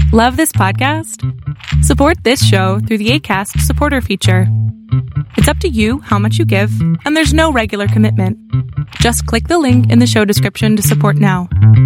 Love this podcast? Support this show through the Acast supporter feature. It's up to you how much you give, and there's no regular commitment. Just click the link in the show description to support now.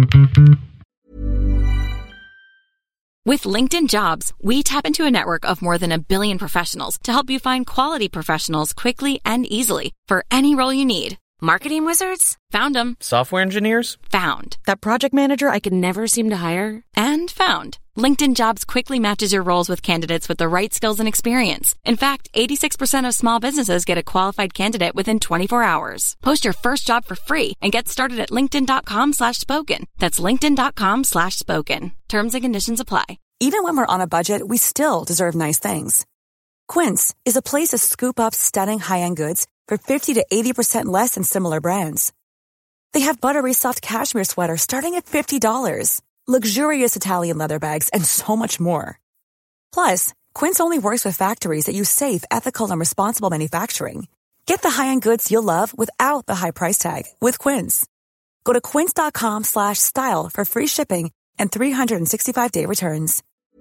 With LinkedIn Jobs, we tap into a network of more than 1 billion professionals to help you find quality professionals quickly and easily for any role you need. Marketing wizards? Found them. Software engineers? Found. That project manager I could never seem to hire? And found. LinkedIn Jobs quickly matches your roles with candidates with the right skills and experience. In fact, 86% of small businesses get a qualified candidate within 24 hours. Post your first job for free and get started at linkedin.com/spoken. That's linkedin.com/spoken. Terms and conditions apply. Even when we're on a budget, we still deserve nice things. Quince is a place to scoop up stunning high-end goods for 50 to 80% less than similar brands. They have buttery soft cashmere sweaters starting at $50, luxurious Italian leather bags, and so much more. Plus, Quince only works with factories that use safe, ethical, and responsible manufacturing. Get the high-end goods you'll love without the high price tag with Quince. Go to quince.com/style for free shipping and 365-day returns.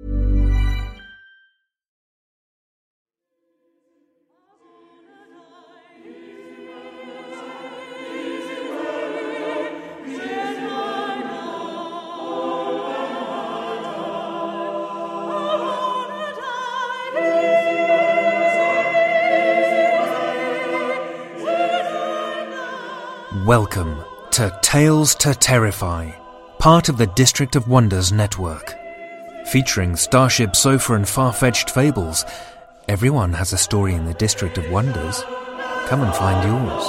Welcome to Tales to Terrify, part of the District of Wonders network. Featuring Starship Sofa and far-fetched fables, everyone has a story in the District of Wonders. Come and find yours.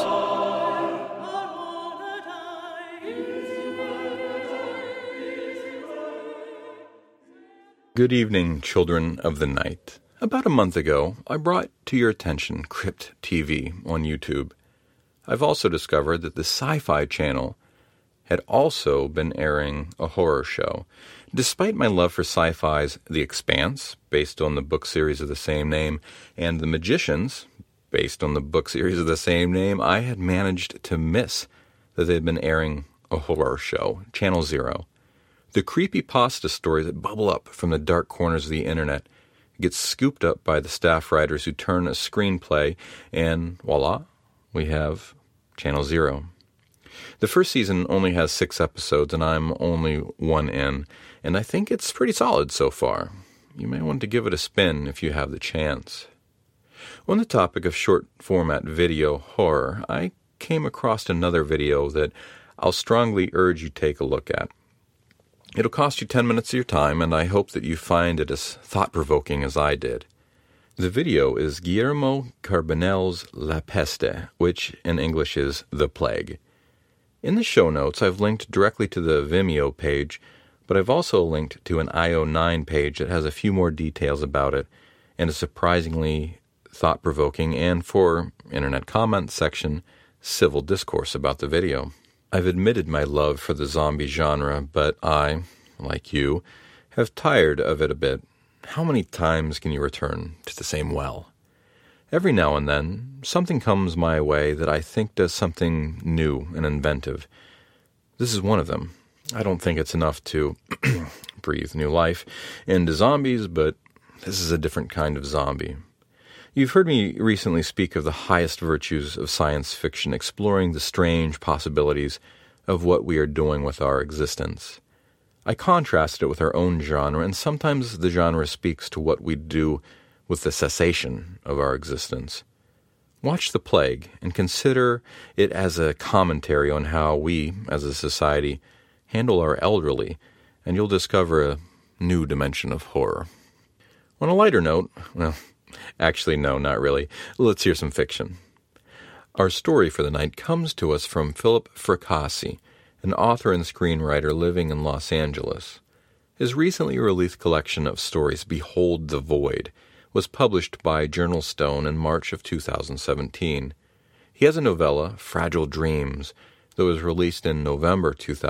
Good evening, children of the night. About a month ago, I brought to your attention Crypt TV on YouTube. I've also discovered that the Sci-Fi Channel had also been airing a horror show. Despite my love for sci-fi's The Expanse, based on the book series of the same name, and The Magicians, based on the book series of the same name, I had managed to miss that they'd been airing a horror show, Channel Zero. The creepypasta stories that bubble up from the dark corners of the internet get scooped up by the staff writers who turn a screenplay, and voila, we have Channel Zero. The first season only has 6 episodes, and I'm only 1 in, and I think it's pretty solid so far. You may want to give it a spin if you have the chance. On the topic of short-format video horror, I came across another video that I'll strongly urge you take a look at. It'll cost you 10 minutes of your time, and I hope that you find it as thought-provoking as I did. The video is Guillermo Carbonell's La Peste, which in English is The Plague. In the show notes, I've linked directly to the Vimeo page, but I've also linked to an IO9 page that has a few more details about it and a surprisingly thought-provoking and, for internet comment section, civil discourse about the video. I've admitted my love for the zombie genre, but I, like you, have tired of it a bit. How many times can you return to the same well? Every now and then, something comes my way that I think does something new and inventive. This is one of them. I don't think it's enough to breathe new life into zombies, but this is a different kind of zombie. You've heard me recently speak of the highest virtues of science fiction, exploring the strange possibilities of what we are doing with our existence. I contrasted it with our own genre, and sometimes the genre speaks to what we do with the cessation of our existence. Watch The Plague and consider it as a commentary on how we, as a society, handle our elderly, and you'll discover a new dimension of horror. On a lighter note, well, actually no, not really. Let's hear some fiction. Our story for the night comes to us from Philip Fracassi, an author and screenwriter living in Los Angeles. His recently released collection of stories, Behold the Void, was published by Journal Stone in March of 2017. He has a novella, Fragile Dreams, that was released in November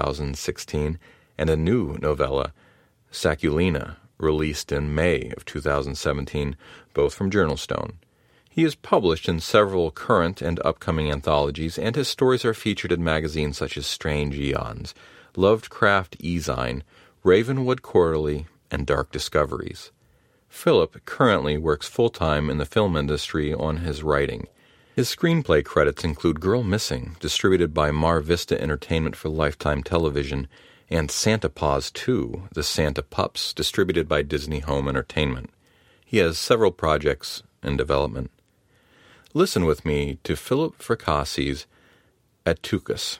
2016, and a new novella, Saculina, released in May of 2017, both from Journal Stone. He is published in several current and upcoming anthologies, and his stories are featured in magazines such as Strange Eons, Lovecraft Ezine, Ravenwood Quarterly, and dark discoveries. Philip currently works full-time in the film industry on his writing. His screenplay credits include Girl Missing, distributed by Mar Vista Entertainment for Lifetime Television, and Santa Paws 2, The Santa Pups, distributed by Disney Home Entertainment. He has several projects in development. Listen with me to Philip Fracassi's Atticus.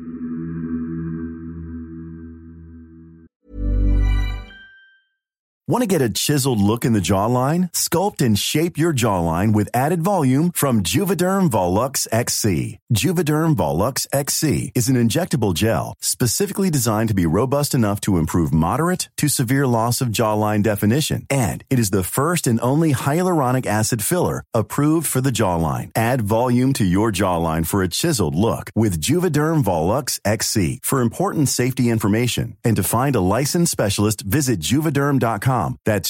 Want to get a chiseled look in the jawline? Sculpt and shape your jawline with added volume from Juvederm Volux XC. Juvederm Volux XC is an injectable gel specifically designed to be robust enough to improve moderate to severe loss of jawline definition. And it is the first and only hyaluronic acid filler approved for the jawline. Add volume to your jawline for a chiseled look with Juvederm Volux XC. For important safety information and to find a licensed specialist, visit Juvederm.com. That's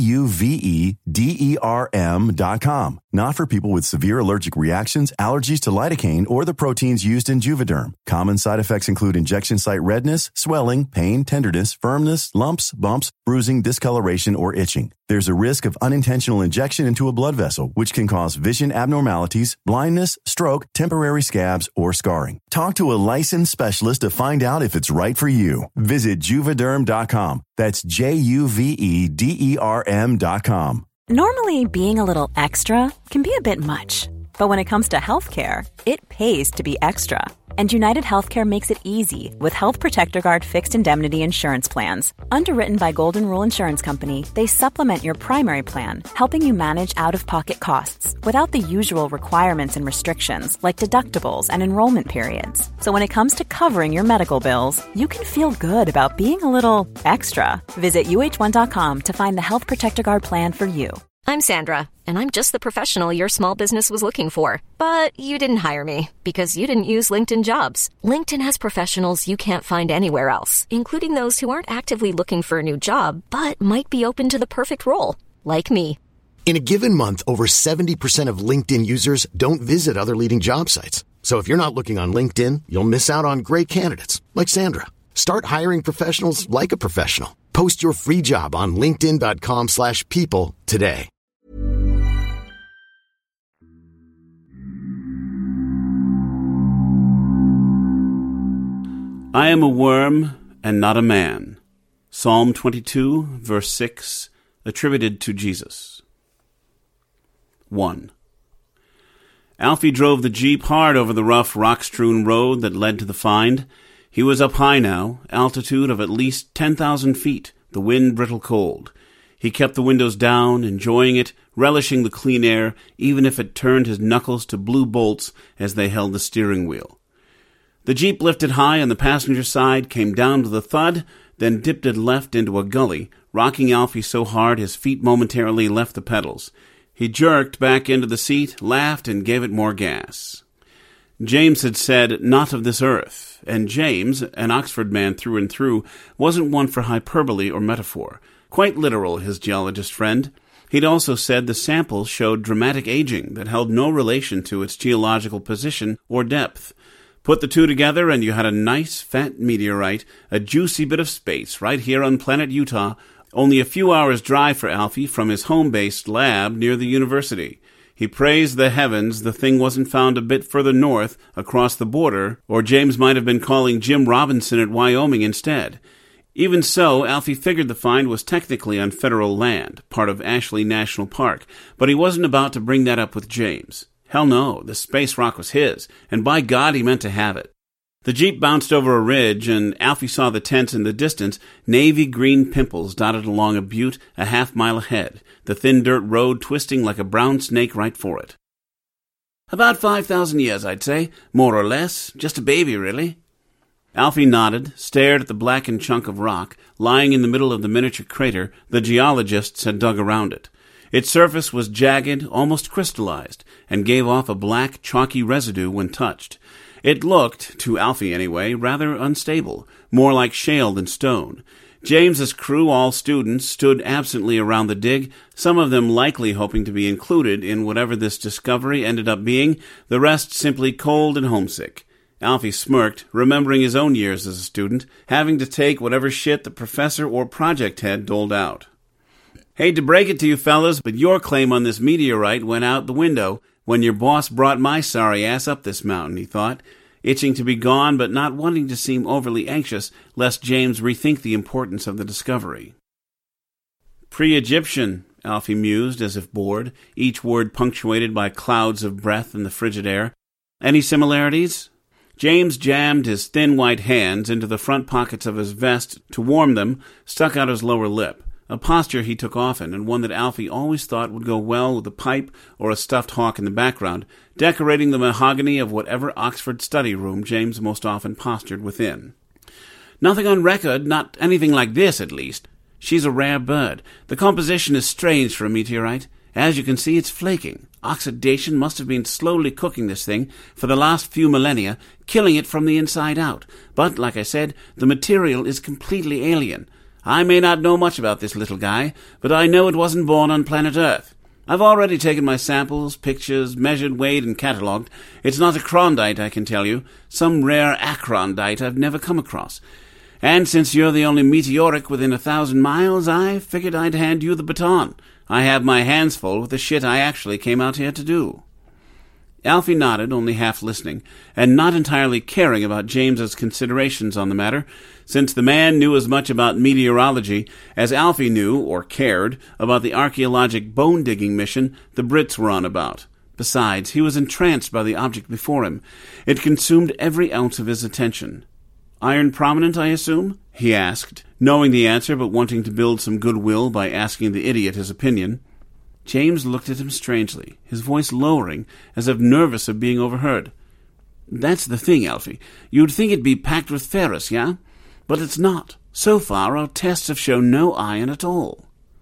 Juvederm.com. Not for people with severe allergic reactions, allergies to lidocaine, or the proteins used in Juvederm. Common side effects include injection site redness, swelling, pain, tenderness, firmness, lumps, bumps, bruising, discoloration, or itching. There's a risk of unintentional injection into a blood vessel, which can cause vision abnormalities, blindness, stroke, temporary scabs, or scarring. Talk to a licensed specialist to find out if it's right for you. Visit Juvederm.com. That's Juvederm.com. Normally, being a little extra can be a bit much. But when it comes to healthcare, it pays to be extra. And United Healthcare makes it easy with Health Protector Guard fixed indemnity insurance plans. Underwritten by Golden Rule Insurance Company, they supplement your primary plan, helping you manage out-of-pocket costs without the usual requirements and restrictions like deductibles and enrollment periods. So when it comes to covering your medical bills, you can feel good about being a little extra. Visit UH1.com to find the Health Protector Guard plan for you. I'm Sandra, and I'm just the professional your small business was looking for. But you didn't hire me because you didn't use LinkedIn Jobs. LinkedIn has professionals you can't find anywhere else, including those who aren't actively looking for a new job, but might be open to the perfect role, like me. In a given month, over 70% of LinkedIn users don't visit other leading job sites. So if you're not looking on LinkedIn, you'll miss out on great candidates like Sandra. Start hiring professionals like a professional. Post your free job on linkedin.com/people today. I am a worm and not a man. Psalm 22, verse 6, attributed to Jesus. 1. Alfie drove the Jeep hard over the rough, rock-strewn road that led to the find. He was up high now, altitude of at least 10,000 feet, the wind brittle cold. He kept the windows down, enjoying it, relishing the clean air, even if it turned his knuckles to blue bolts as they held the steering wheel. The Jeep lifted high on the passenger side, came down with a thud, then dipped it left into a gully, rocking Alfie so hard his feet momentarily left the pedals. He jerked back into the seat, laughed, and gave it more gas. James had said, "Not of this earth," and James, an Oxford man through and through, wasn't one for hyperbole or metaphor. Quite literal, his geologist friend. He'd also said the sample showed dramatic aging that held no relation to its geological position or depth. Put the two together and you had a nice, fat meteorite, a juicy bit of space right here on planet Utah, only a few hours' drive for Alfie from his home-based lab near the university. He praised the heavens the thing wasn't found a bit further north, across the border, or James might have been calling Jim Robinson at Wyoming instead. Even so, Alfie figured the find was technically on federal land, part of Ashley National Park, but he wasn't about to bring that up with James. Hell no, the space rock was his, and by God he meant to have it. The Jeep bounced over a ridge, and Alfie saw the tents in the distance, navy green pimples dotted along a butte a half-mile ahead, the thin dirt road twisting like a brown snake right for it. "About 5,000 years, I'd say, more or less, just a baby, really." Alfie nodded, stared at the blackened chunk of rock lying in the middle of the miniature crater the geologists had dug around it. Its surface was jagged, almost crystallized, and gave off a black, chalky residue when touched. It looked, to Alfie anyway, rather unstable, more like shale than stone. James's crew, all students, stood absently around the dig, some of them likely hoping to be included in whatever this discovery ended up being, the rest simply cold and homesick. Alfie smirked, remembering his own years as a student, having to take whatever shit the professor or project head doled out. Hate to break it to you fellas, but your claim on this meteorite went out the window when your boss brought my sorry ass up this mountain, he thought, itching to be gone but not wanting to seem overly anxious lest James rethink the importance of the discovery. Pre-Egyptian, Alfie mused as if bored, each word punctuated by clouds of breath in the frigid air. Any similarities? James jammed his thin white hands into the front pockets of his vest to warm them, stuck out his lower lip, a posture he took often, and one that Alfie always thought would go well with a pipe or a stuffed hawk in the background, decorating the mahogany of whatever Oxford study room James most often postured within. Nothing on record, not anything like this, at least. She's a rare bird. The composition is strange for a meteorite. As you can see, it's flaking. Oxidation must have been slowly cooking this thing for the last few millennia, killing it from the inside out. But, like I said, the material is completely alien. I may not know much about this little guy, but I know it wasn't born on planet Earth. I've already taken my samples, pictures, measured, weighed, and catalogued. It's not a Krondite, I can tell you. Some rare acrondite I've never come across. And since you're the only meteoric within 1,000 miles, I figured I'd hand you the baton. I have my hands full with the shit I actually came out here to do. Alfie nodded, only half listening, and not entirely caring about James's considerations on the matter, since the man knew as much about meteorology as Alfie knew, or cared, about the archaeologic bone-digging mission the Brits were on about. Besides, he was entranced by the object before him. It consumed every ounce of his attention. Iron prominent, I assume? He asked, knowing the answer but wanting to build some goodwill by asking the idiot his opinion. James looked at him strangely, his voice lowering, as if nervous of being overheard. That's the thing, Alfie. You'd think it'd be packed with ferrous, yeah? But it's not. So far, our tests have shown no iron at all.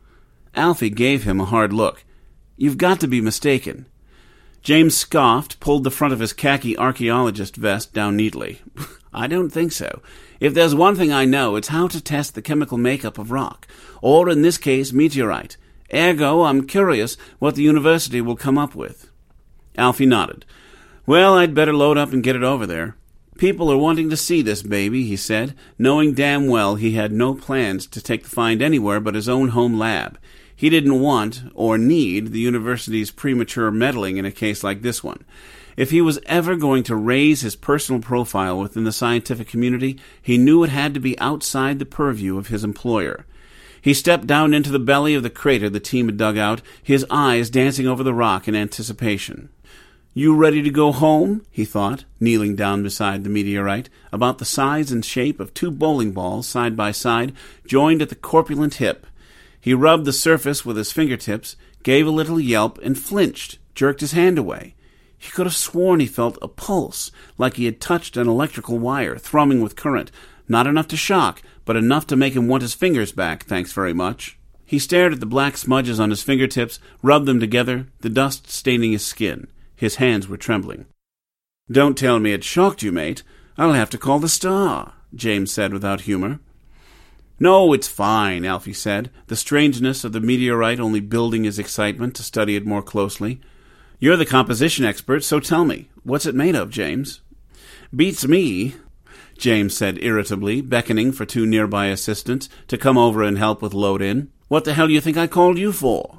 Alfie gave him a hard look. You've got to be mistaken. James scoffed, pulled the front of his khaki archaeologist vest down neatly. I don't think so. If there's one thing I know, it's how to test the chemical makeup of rock, or in this case, meteorite. Ergo, I'm curious what the university will come up with. Alfie nodded. Well, I'd better load up and get it over there. People are wanting to see this baby, he said, knowing damn well he had no plans to take the find anywhere but his own home lab. He didn't want, or need, the university's premature meddling in a case like this one. If he was ever going to raise his personal profile within the scientific community, he knew it had to be outside the purview of his employer. He stepped down into the belly of the crater the team had dug out, his eyes dancing over the rock in anticipation. You ready to go home? He thought, kneeling down beside the meteorite, about the size and shape of two bowling balls side by side, joined at the corpulent hip. He rubbed the surface with his fingertips, gave a little yelp, and flinched, jerked his hand away. He could have sworn he felt a pulse, like he had touched an electrical wire, thrumming with current. Not enough to shock, but enough to make him want his fingers back, thanks very much. He stared at the black smudges on his fingertips, rubbed them together, the dust staining his skin. His hands were trembling. Don't tell me it shocked you, mate. I'll have to call the Star, James said without humor. No, it's fine, Alfie said, the strangeness of the meteorite only building his excitement to study it more closely. You're the composition expert, so tell me, what's it made of, James? Beats me, James said irritably, beckoning for two nearby assistants to come over and help with load-in. What the hell do you think I called you for?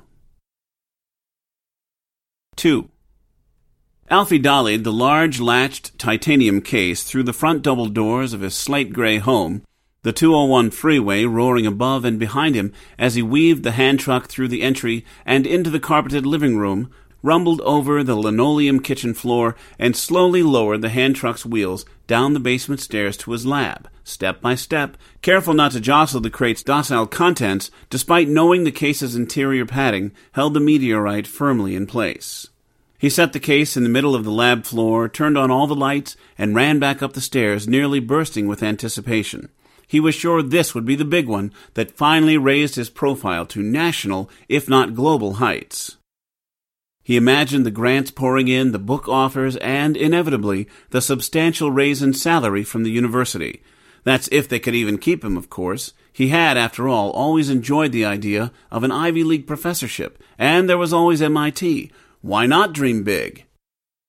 2. Alfie dollied the large latched titanium case through the front double doors of his slate-gray home, the 201 freeway roaring above and behind him as he weaved the hand truck through the entry and into the carpeted living room, rumbled over the linoleum kitchen floor, and slowly lowered the hand truck's wheels down the basement stairs to his lab, step by step, careful not to jostle the crate's docile contents, despite knowing the case's interior padding held the meteorite firmly in place. He set the case in the middle of the lab floor, turned on all the lights, and ran back up the stairs, nearly bursting with anticipation. He was sure this would be the big one that finally raised his profile to national, if not global, heights. He imagined the grants pouring in, the book offers, and, inevitably, the substantial raise in salary from the university. That's if they could even keep him, of course. He had, after all, always enjoyed the idea of an Ivy League professorship, and there was always MIT. Why not dream big?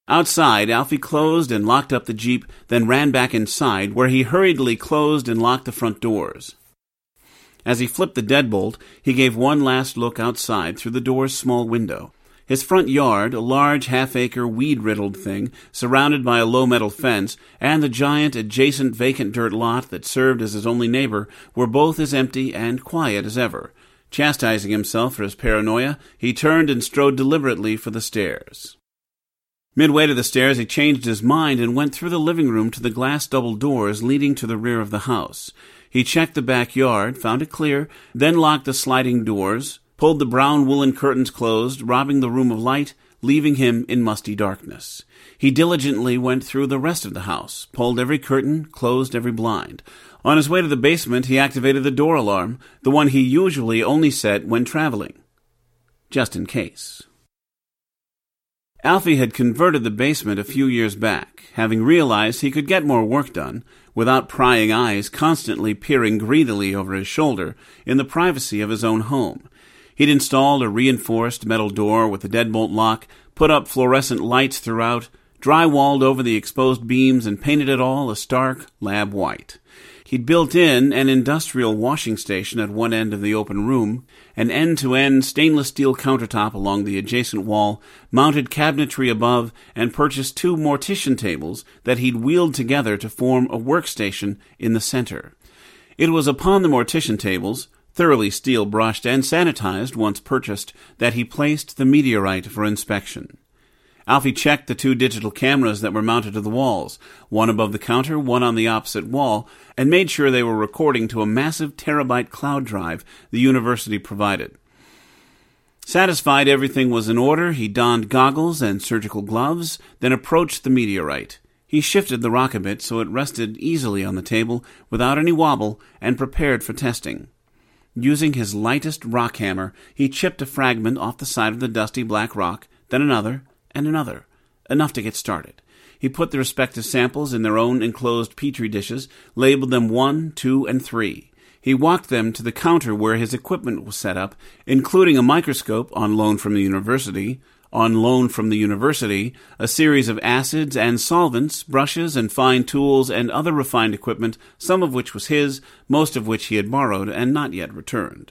Outside, Alfie closed and locked up the Jeep, then ran back inside, where he hurriedly closed and locked the front doors. As he flipped the deadbolt, he gave one last look outside through the door's small window. His front yard, a large half-acre weed-riddled thing, surrounded by a low-metal fence, and the giant adjacent vacant dirt lot that served as his only neighbor, were both as empty and quiet as ever. Chastising himself for his paranoia, he turned and strode deliberately for the stairs. Midway to the stairs, he changed his mind and went through the living room to the glass double doors leading to the rear of the house. He checked the backyard, found it clear, then locked the sliding doors, pulled the brown woolen curtains closed, robbing the room of light, leaving him in musty darkness. He diligently went through the rest of the house, pulled every curtain, closed every blind. On his way to the basement, he activated the door alarm, the one he usually only set when traveling, just in case. Alfie had converted the basement a few years back, having realized he could get more work done without prying eyes constantly peering greedily over his shoulder in the privacy of his own home. He'd installed a reinforced metal door with a deadbolt lock, put up fluorescent lights throughout, drywalled over the exposed beams, and painted it all a stark lab white. He'd built in an industrial washing station at one end of the open room, an end-to-end stainless steel countertop along the adjacent wall, mounted cabinetry above, and purchased 2 mortician tables that he'd wheeled together to form a workstation in the center. It was upon the mortician tables, thoroughly steel-brushed and sanitized once purchased, that he placed the meteorite for inspection. Alfie checked the 2 digital cameras that were mounted to the walls, one above the counter, one on the opposite wall, and made sure they were recording to a massive terabyte cloud drive the university provided. Satisfied everything was in order, he donned goggles and surgical gloves, then approached the meteorite. He shifted the rock a bit so it rested easily on the table without any wobble and prepared for testing. Using his lightest rock hammer, he chipped a fragment off the side of the dusty black rock, then another, and another, enough to get started. He put the respective samples in their own enclosed petri dishes, labeled them 1, 2, and 3. He walked them to the counter where his equipment was set up, including a microscope on loan from the university, a series of acids and solvents, brushes and fine tools, and other refined equipment, some of which was his, most of which he had borrowed and not yet returned.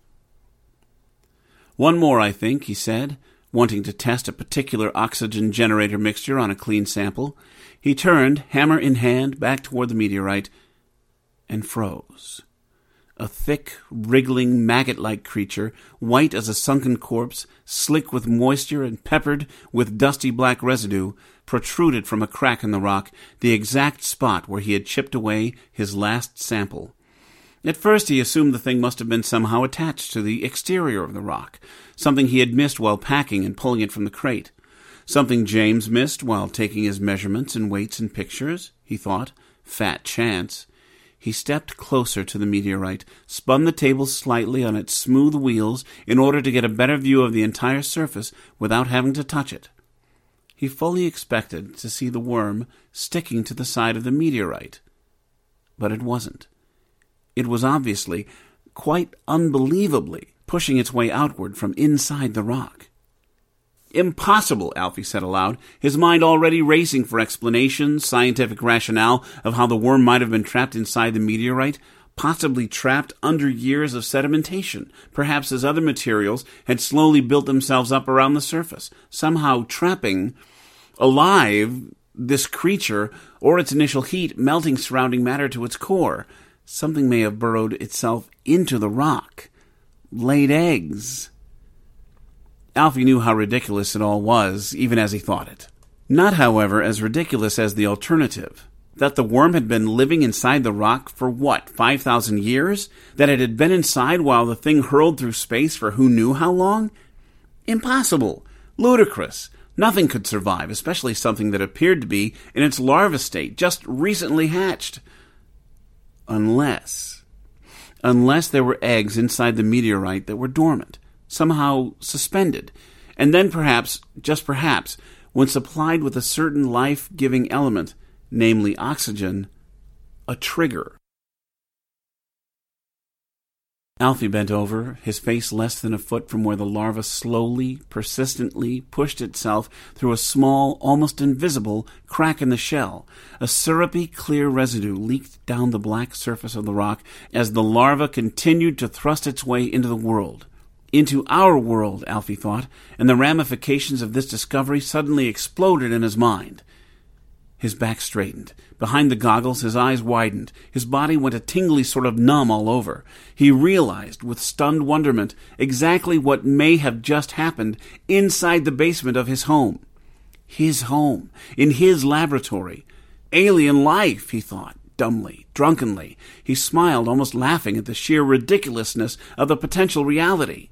"One more, I think," he said, wanting to test a particular oxygen generator mixture on a clean sample. He turned, hammer in hand, back toward the meteorite, and froze. A thick, wriggling, maggot-like creature, white as a sunken corpse, slick with moisture and peppered with dusty black residue, protruded from a crack in the rock, the exact spot where he had chipped away his last sample. At first he assumed the thing must have been somehow attached to the exterior of the rock, something he had missed while packing and pulling it from the crate. Something James missed while taking his measurements and weights and pictures, he thought. Fat chance. He stepped closer to the meteorite, spun the table slightly on its smooth wheels in order to get a better view of the entire surface without having to touch it. He fully expected to see the worm sticking to the side of the meteorite, but it wasn't. It was obviously, quite unbelievably, pushing its way outward from inside the rock. "Impossible," Alfie said aloud, his mind already racing for explanations, scientific rationale of how the worm might have been trapped inside the meteorite, possibly trapped under years of sedimentation, perhaps as other materials had slowly built themselves up around the surface, somehow trapping alive this creature or its initial heat melting surrounding matter to its core. Something may have burrowed itself into the rock, laid eggs. Alfie knew how ridiculous it all was, even as he thought it. Not, however, as ridiculous as the alternative. That the worm had been living inside the rock for, 5,000 years? That it had been inside while the thing hurled through space for who knew how long? Impossible. Ludicrous. Nothing could survive, especially something that appeared to be in its larva state, just recently hatched. Unless there were eggs inside the meteorite that were dormant, somehow suspended, and then perhaps, just perhaps, when supplied with a certain life-giving element, namely oxygen, a trigger. Alfie bent over, his face less than a foot from where the larva slowly, persistently pushed itself through a small, almost invisible, crack in the shell. A syrupy, clear residue leaked down the black surface of the rock as the larva continued to thrust its way into the world. Into our world, Alfie thought, and the ramifications of this discovery suddenly exploded in his mind. His back straightened. Behind the goggles, his eyes widened. His body went a tingly sort of numb all over. He realized, with stunned wonderment, exactly what may have just happened inside the basement of his home. His home, in his laboratory. Alien life, he thought, dumbly, drunkenly. He smiled, almost laughing at the sheer ridiculousness of the potential reality.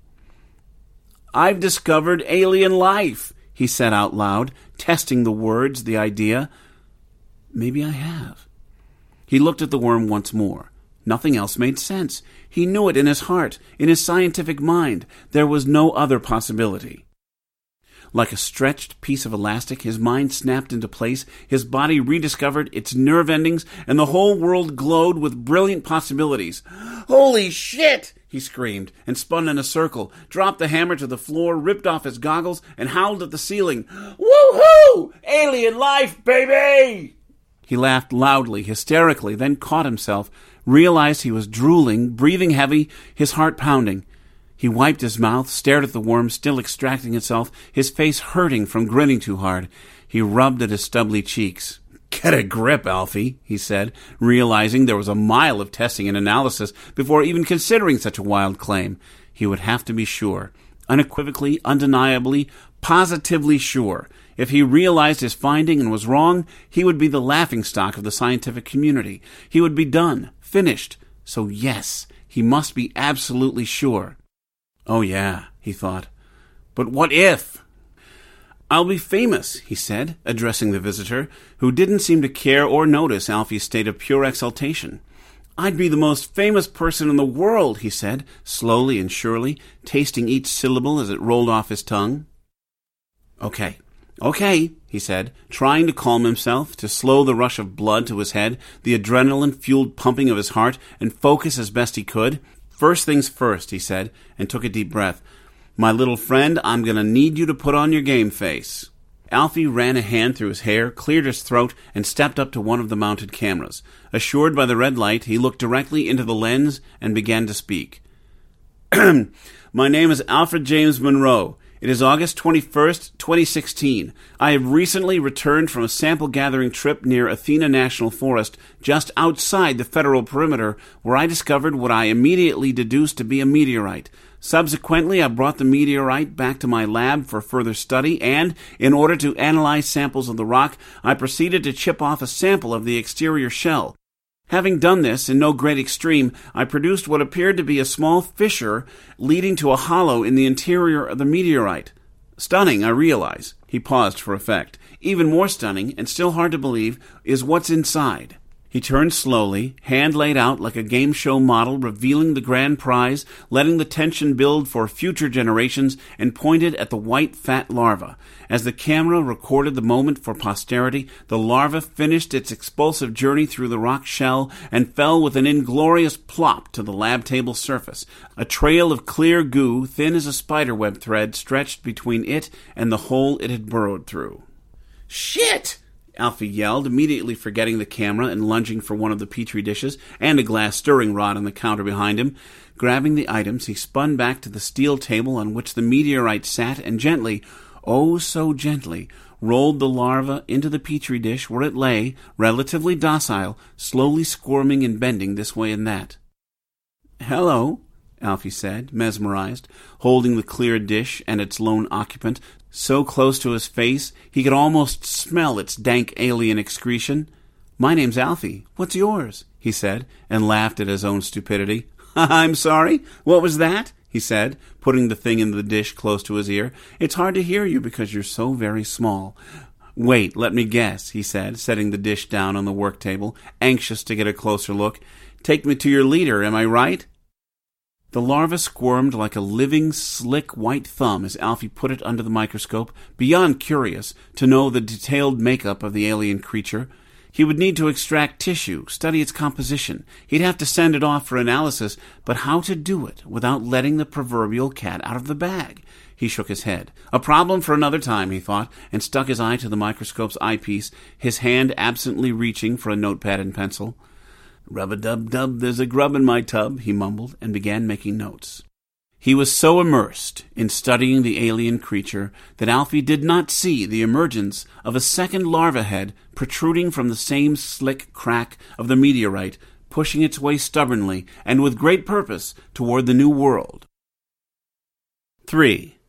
"I've discovered alien life," he said out loud, testing the words, the idea. Maybe I have. He looked at the worm once more. Nothing else made sense. He knew it in his heart, in his scientific mind. There was no other possibility. Like a stretched piece of elastic, his mind snapped into place, his body rediscovered its nerve endings, and the whole world glowed with brilliant possibilities. "Holy shit!" he screamed, and spun in a circle, dropped the hammer to the floor, ripped off his goggles, and howled at the ceiling. "Woo-hoo! Alien life, baby!" He laughed loudly, hysterically, then caught himself, realized he was drooling, breathing heavy, his heart pounding. He wiped his mouth, stared at the worm still extracting itself, his face hurting from grinning too hard. He rubbed at his stubbly cheeks. "Get a grip, Alfie," he said, realizing there was a mile of testing and analysis before even considering such a wild claim. He would have to be sure. Unequivocally, undeniably, positively sure. If he realized his finding and was wrong, he would be the laughingstock of the scientific community. He would be done, finished. So yes, he must be absolutely sure. Oh yeah, he thought. But what if? "I'll be famous," he said, addressing the visitor, who didn't seem to care or notice Alfie's state of pure exultation. "I'd be the most famous person in the world," he said, slowly and surely, tasting each syllable as it rolled off his tongue. Okay, he said, trying to calm himself, to slow the rush of blood to his head, the adrenaline-fueled pumping of his heart, and focus as best he could. "First things first," he said, and took a deep breath. "My little friend, I'm going to need you to put on your game face." Alfie ran a hand through his hair, cleared his throat, and stepped up to one of the mounted cameras. Assured by the red light, he looked directly into the lens and began to speak. "My name is Alfred James Monroe. It is August 21st, 2016. I have recently returned from a sample-gathering trip near Athena National Forest, just outside the federal perimeter, where I discovered what I immediately deduced to be a meteorite. Subsequently, I brought the meteorite back to my lab for further study, and, in order to analyze samples of the rock, I proceeded to chip off a sample of the exterior shell. Having done this, in no great extreme, I produced what appeared to be a small fissure leading to a hollow in the interior of the meteorite. Stunning, I realize." He paused for effect. "Even more stunning, and still hard to believe, is what's inside." He turned slowly, hand laid out like a game show model, revealing the grand prize, letting the tension build for future generations, and pointed at the white, fat larva. As the camera recorded the moment for posterity, the larva finished its expulsive journey through the rock shell and fell with an inglorious plop to the lab table surface. A trail of clear goo, thin as a spiderweb thread, stretched between it and the hole it had burrowed through. "Shit!" Alfie yelled, immediately forgetting the camera and lunging for one of the petri dishes and a glass stirring rod on the counter behind him. Grabbing the items, he spun back to the steel table on which the meteorite sat and gently, oh so gently, rolled the larva into the petri dish where it lay, relatively docile, slowly squirming and bending this way and that. "Hello," Alfie said, mesmerized, holding the clear dish and its lone occupant so close to his face he could almost smell its dank alien excretion. "My name's Alfie. What's yours?" he said, and laughed at his own stupidity. "I'm sorry? What was that?" he said, putting the thing in the dish close to his ear. "It's hard to hear you because you're so very small." "Wait, let me guess," he said, setting the dish down on the work table, anxious to get a closer look. "Take me to your leader, am I right?" The larva squirmed like a living, slick white thumb as Alfie put it under the microscope, beyond curious to know the detailed makeup of the alien creature. He would need to extract tissue, study its composition. He'd have to send it off for analysis, but how to do it without letting the proverbial cat out of the bag? He shook his head. A problem for another time, he thought, and stuck his eye to the microscope's eyepiece, his hand absently reaching for a notepad and pencil. "Rub-a-dub-dub, there's a grub in my tub," he mumbled, and began making notes. He was so immersed in studying the alien creature that Alfie did not see the emergence of a second larva head protruding from the same slick crack of the meteorite, pushing its way stubbornly and with great purpose toward the new world. 3.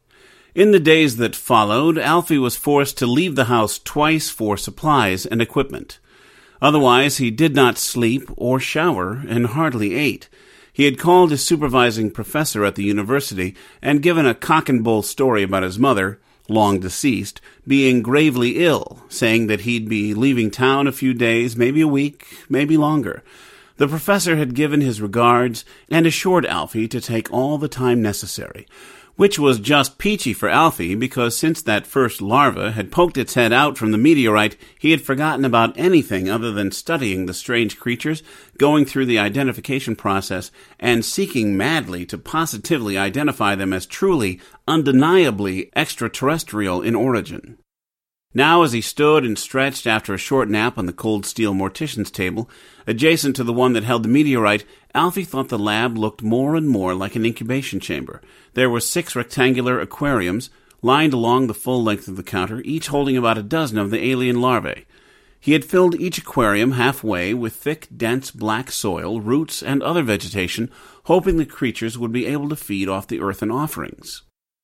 In the days that followed, Alfie was forced to leave the house twice for supplies and equipment. Otherwise, he did not sleep or shower and hardly ate. He had called his supervising professor at the university and given a cock-and-bull story about his mother, long deceased, being gravely ill, saying that he'd be leaving town a few days, maybe a week, maybe longer. The professor had given his regards and assured Alfie to take all the time necessary, which was just peachy for Alfie because since that first larva had poked its head out from the meteorite, he had forgotten about anything other than studying the strange creatures, going through the identification process, and seeking madly to positively identify them as truly, undeniably extraterrestrial in origin. Now, as he stood and stretched after a short nap on the cold steel mortician's table, adjacent to the one that held the meteorite, Alfie thought the lab looked more and more like an incubation chamber. There were 6 rectangular aquariums lined along the full length of the counter, each holding about a dozen of the alien larvae. He had filled each aquarium halfway with thick, dense black soil, roots, and other vegetation, hoping the creatures would be able to feed off the earthen offerings.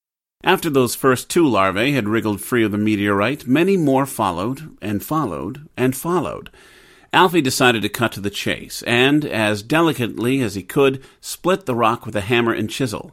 After those first 2 larvae had wriggled free of the meteorite, many more followed, and followed, and followed. Alfie decided to cut to the chase, and, as delicately as he could, split the rock with a hammer and chisel.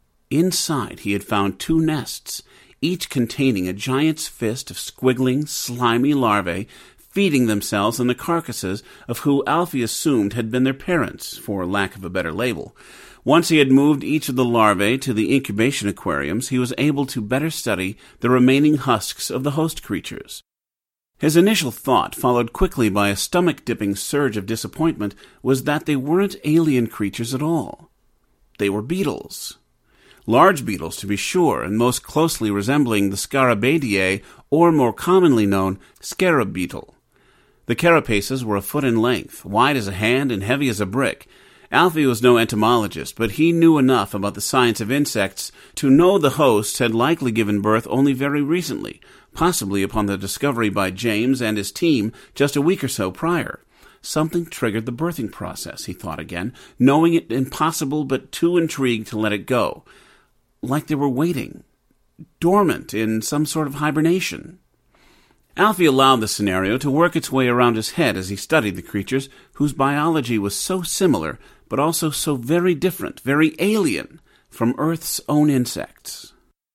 Inside he had found 2 nests, each containing a giant's fist of squiggling, slimy larvae, feeding themselves on the carcasses of who Alfie assumed had been their parents, for lack of a better label. Once he had moved each of the larvae to the incubation aquariums, he was able to better study the remaining husks of the host creatures. His initial thought, followed quickly by a stomach-dipping surge of disappointment, was that they weren't alien creatures at all. They were beetles. Large beetles, to be sure, and most closely resembling the Scarabaeidae, or more commonly known, scarab beetle. The carapaces were a foot in length, wide as a hand and heavy as a brick. Alfie was no entomologist, but he knew enough about the science of insects to know the hosts had likely given birth only very recently, possibly upon the discovery by James and his team just a week or so prior. Something triggered the birthing process, he thought again, knowing it impossible but too intrigued to let it go. Like they were waiting, dormant in some sort of hibernation. Alfie allowed the scenario to work its way around his head as he studied the creatures, whose biology was so similar, but also so very different, very alien, from Earth's own insects.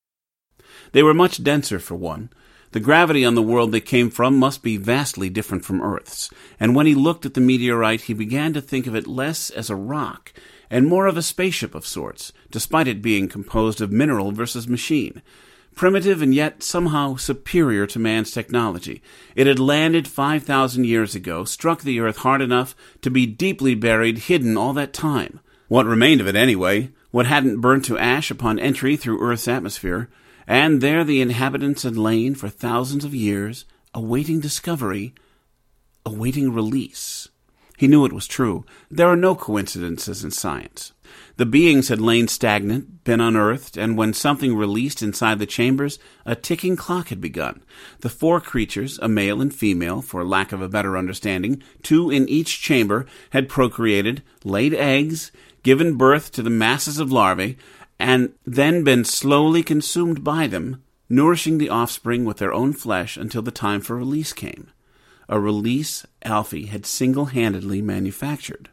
They were much denser, for one. The gravity on the world they came from must be vastly different from Earth's, and when he looked at the meteorite, he began to think of it less as a rock, and more of a spaceship of sorts, despite it being composed of mineral versus machine. Primitive and yet somehow superior to man's technology. It had landed 5,000 years ago, struck the earth hard enough to be deeply buried, hidden all that time. What remained of it anyway, what hadn't burnt to ash upon entry through Earth's atmosphere, and there the inhabitants had lain for thousands of years, awaiting discovery, awaiting release. He knew it was true. There are no coincidences in science. The beings had lain stagnant, been unearthed, and when something released inside the chambers, a ticking clock had begun. The 4 creatures, a male and female, for lack of a better understanding, 2 in each chamber, had procreated, laid eggs, given birth to the masses of larvae, and then been slowly consumed by them, nourishing the offspring with their own flesh until the time for release came. A release Alfie had single-handedly manufactured.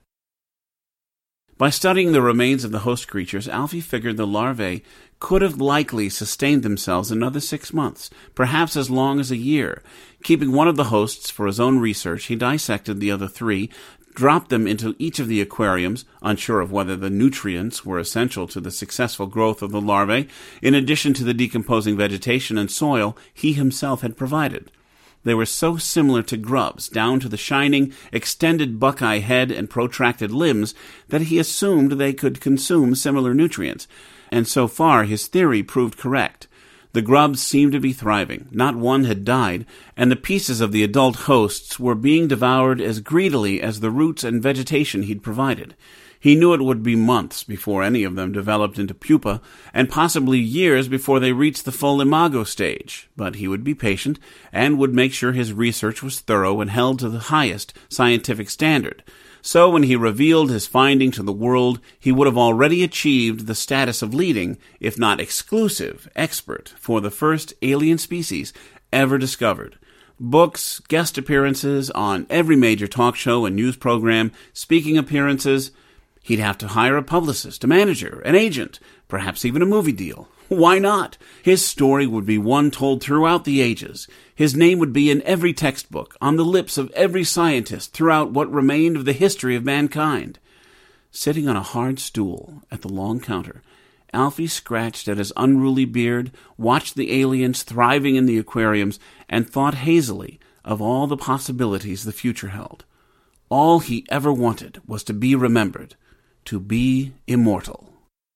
By studying the remains of the host creatures, Alfie figured the larvae could have likely sustained themselves another 6 months, perhaps as long as a year. Keeping one of the hosts for his own research, he dissected the other 3, dropped them into each of the aquariums, unsure of whether the nutrients were essential to the successful growth of the larvae, in addition to the decomposing vegetation and soil he himself had provided. They were so similar to grubs, down to the shining, extended buckeye head and protracted limbs, that he assumed they could consume similar nutrients, and so far his theory proved correct. The grubs seemed to be thriving. Not one had died, and the pieces of the adult hosts were being devoured as greedily as the roots and vegetation he'd provided. He knew it would be months before any of them developed into pupa, and possibly years before they reached the full imago stage, but he would be patient and would make sure his research was thorough and held to the highest scientific standard. So when he revealed his finding to the world, he would have already achieved the status of leading, if not exclusive, expert for the first alien species ever discovered. Books, guest appearances on every major talk show and news program, speaking appearances. He'd have to hire a publicist, a manager, an agent, perhaps even a movie deal. Why not? His story would be one told throughout the ages. His name would be in every textbook, on the lips of every scientist throughout what remained of the history of mankind. Sitting on a hard stool at the long counter, Alfie scratched at his unruly beard, watched the aliens thriving in the aquariums, and thought hazily of all the possibilities the future held. All he ever wanted was to be remembered, to be immortal.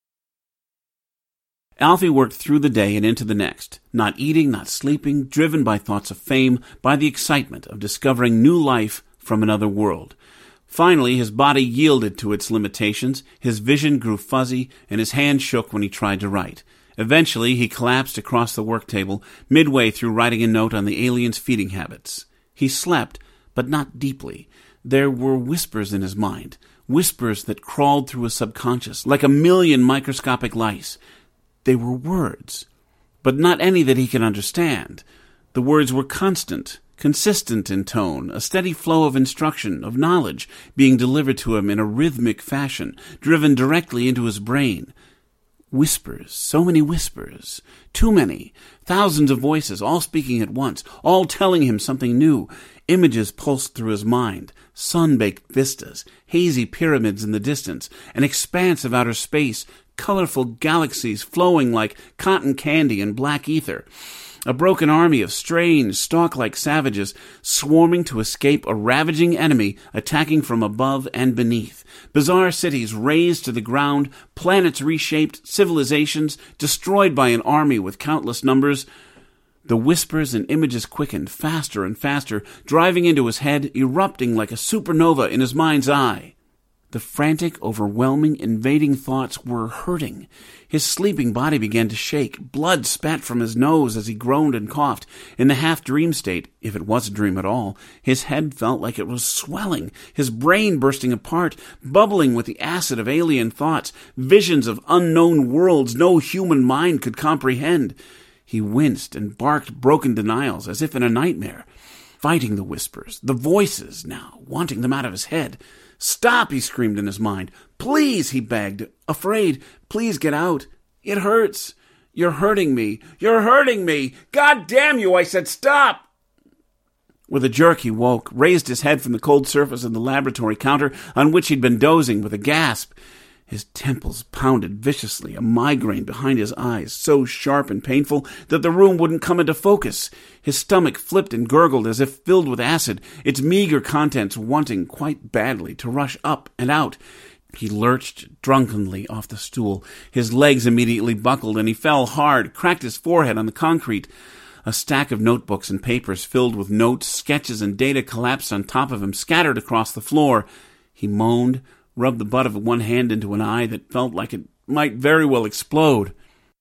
Alfie worked through the day and into the next, not eating, not sleeping, driven by thoughts of fame, by the excitement of discovering new life from another world. Finally, his body yielded to its limitations, his vision grew fuzzy, and his hand shook when he tried to write. Eventually, he collapsed across the work table, midway through writing a note on the aliens' feeding habits. He slept, but not deeply. There were whispers in his mind, whispers that crawled through his subconscious, like a million microscopic lice. They were words, but not any that he could understand. The words were constant, consistent in tone, a steady flow of instruction, of knowledge, being delivered to him in a rhythmic fashion, driven directly into his brain. Whispers, so many whispers, too many, thousands of voices, all speaking at once, all telling him something new. Images pulsed through his mind, sun-baked vistas, hazy pyramids in the distance, an expanse of outer space, colorful galaxies flowing like cotton candy in black ether. A broken army of strange, stalk-like savages swarming to escape a ravaging enemy attacking from above and beneath. Bizarre cities razed to the ground, planets reshaped, civilizations destroyed by an army with countless numbers. The whispers and images quickened faster and faster, driving into his head, erupting like a supernova in his mind's eye. The frantic, overwhelming, invading thoughts were hurting. His sleeping body began to shake. Blood spat from his nose as he groaned and coughed. In the half-dream state, if it was a dream at all, his head felt like it was swelling, his brain bursting apart, bubbling with the acid of alien thoughts, visions of unknown worlds no human mind could comprehend. He winced and barked broken denials as if in a nightmare, fighting the whispers, the voices now, wanting them out of his head. "Stop," he screamed in his mind. "Please," he begged, afraid. "Please get out. It hurts. You're hurting me. You're hurting me. God damn you, I said stop." With a jerk he woke, raised his head from the cold surface of the laboratory counter on which he'd been dozing with a gasp. His temples pounded viciously, a migraine behind his eyes, so sharp and painful that the room wouldn't come into focus. His stomach flipped and gurgled as if filled with acid, its meager contents wanting quite badly to rush up and out. He lurched drunkenly off the stool. His legs immediately buckled, and he fell hard, cracked his forehead on the concrete. A stack of notebooks and papers filled with notes, sketches, and data collapsed on top of him, scattered across the floor. He moaned, rubbed the butt of one hand into an eye that felt like it might very well explode.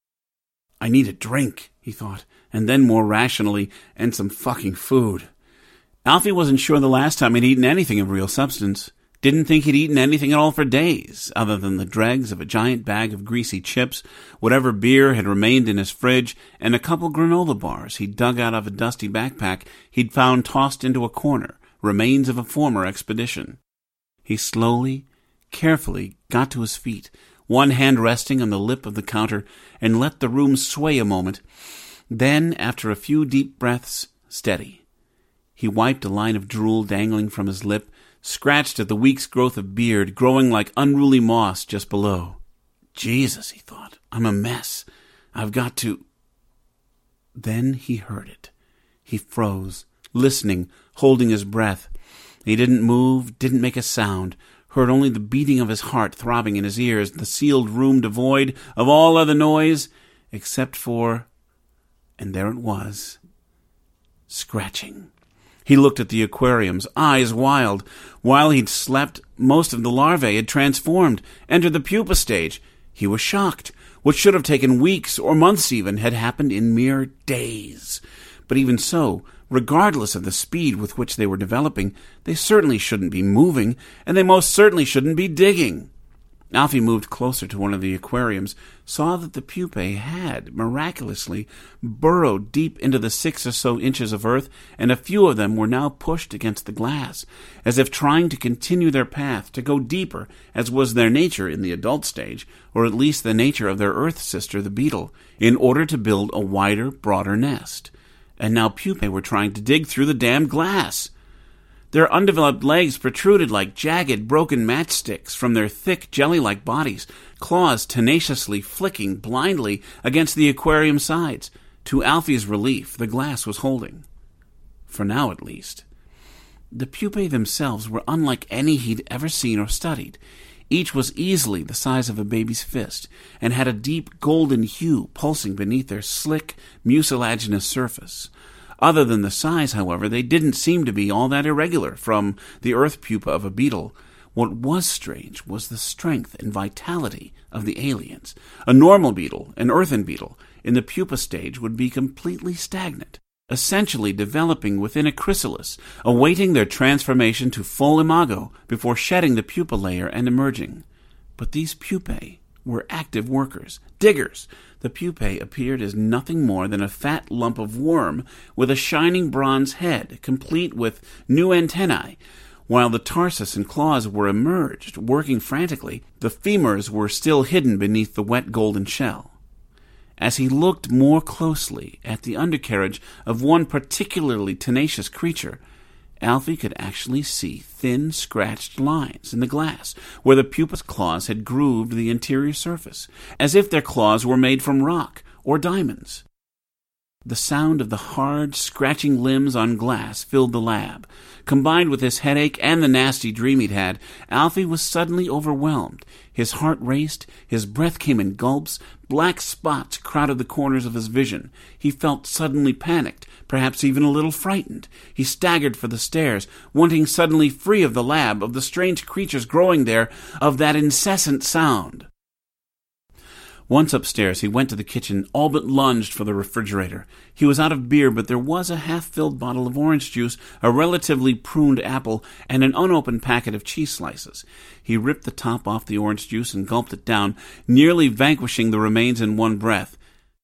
"I need a drink," he thought, and then more rationally, and some fucking food. Alfie wasn't sure the last time he'd eaten anything of real substance. Didn't think he'd eaten anything at all for days, other than the dregs of a giant bag of greasy chips, whatever beer had remained in his fridge, and a couple granola bars he'd dug out of a dusty backpack he'd found tossed into a corner, remains of a former expedition. He slowly, carefully got to his feet, one hand resting on the lip of the counter, and let the room sway a moment. Then, after a few deep breaths, steady. He wiped a line of drool dangling from his lip, scratched at the week's growth of beard growing like unruly moss just below. Jesus, he thought, I'm a mess. I've got to... Then he heard it. He froze, listening, holding his breath. He didn't move, didn't make a sound, heard only the beating of his heart throbbing in his ears, the sealed room devoid of all other noise, except for, and there it was, scratching. He looked at the aquariums, eyes wild. While he'd slept, most of the larvae had transformed, entered the pupa stage. He was shocked. What should have taken weeks or months even had happened in mere days. But even so, regardless of the speed with which they were developing, they certainly shouldn't be moving, and they most certainly shouldn't be digging. Alfie moved closer to one of the aquariums, saw that the pupae had, miraculously, burrowed deep into the 6 or so inches of earth, and a few of them were now pushed against the glass, as if trying to continue their path, to go deeper, as was their nature in the adult stage, or at least the nature of their earth sister, the beetle, in order to build a wider, broader nest. And now pupae were trying to dig through the damned glass. Their undeveloped legs protruded like jagged, broken matchsticks from their thick, jelly-like bodies, claws tenaciously flicking blindly against the aquarium sides. To Alfie's relief, the glass was holding. For now, at least. The pupae themselves were unlike any he'd ever seen or studied. Each was easily the size of a baby's fist, and had a deep golden hue pulsing beneath their slick, mucilaginous surface. Other than the size, however, they didn't seem to be all that irregular from the earth pupa of a beetle. What was strange was the strength and vitality of the aliens. A normal beetle, an earthen beetle, in the pupa stage would be completely stagnant, essentially developing within a chrysalis, awaiting their transformation to full imago before shedding the pupa layer and emerging. But these pupae were active workers, diggers. The pupae appeared as nothing more than a fat lump of worm with a shining bronze head, complete with new antennae. While the tarsus and claws were emerged, working frantically, the femurs were still hidden beneath the wet golden shell. As he looked more closely at the undercarriage of one particularly tenacious creature, Alfie could actually see thin, scratched lines in the glass where the pupa's claws had grooved the interior surface, as if their claws were made from rock or diamonds. The sound of the hard, scratching limbs on glass filled the lab. Combined with his headache and the nasty dream he'd had, Alfie was suddenly overwhelmed. His heart raced, his breath came in gulps, black spots crowded the corners of his vision. He felt suddenly panicked, perhaps even a little frightened. He staggered for the stairs, wanting suddenly free of the lab, of the strange creatures growing there, of that incessant sound. Once upstairs, he went to the kitchen, all but lunged for the refrigerator. He was out of beer, but there was a half-filled bottle of orange juice, a relatively pruned apple, and an unopened packet of cheese slices. He ripped the top off the orange juice and gulped it down, nearly vanquishing the remains in one breath.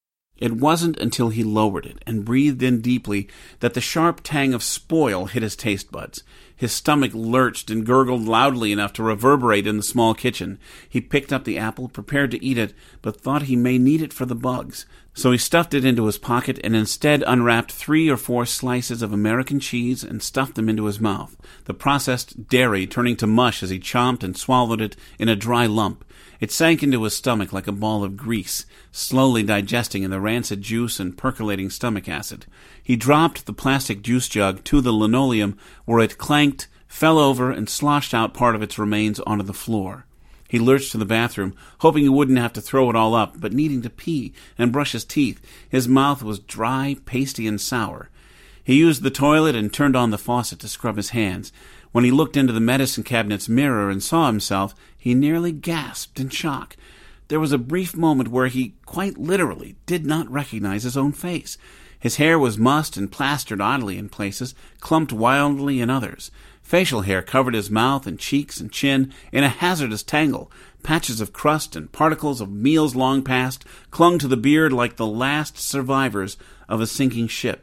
It wasn't until he lowered it and breathed in deeply that the sharp tang of spoil hit his taste buds. His stomach lurched and gurgled loudly enough to reverberate in the small kitchen. He picked up the apple, prepared to eat it, but thought he may need it for the bugs. So he stuffed it into his pocket and instead unwrapped 3 or 4 slices of American cheese and stuffed them into his mouth, the processed dairy turning to mush as he chomped and swallowed it in a dry lump. It sank into his stomach like a ball of grease, slowly digesting in the rancid juice and percolating stomach acid. He dropped the plastic juice jug to the linoleum, where it clanked, fell over, and sloshed out part of its remains onto the floor. He lurched to the bathroom, hoping he wouldn't have to throw it all up, but needing to pee and brush his teeth. His mouth was dry, pasty, and sour. He used the toilet and turned on the faucet to scrub his hands. When he looked into the medicine cabinet's mirror and saw himself, he nearly gasped in shock. There was a brief moment where he, quite literally, did not recognize his own face. His hair was mussed and plastered oddly in places, clumped wildly in others. Facial hair covered his mouth and cheeks and chin in a hazardous tangle. Patches of crust and particles of meals long past clung to the beard like the last survivors of a sinking ship.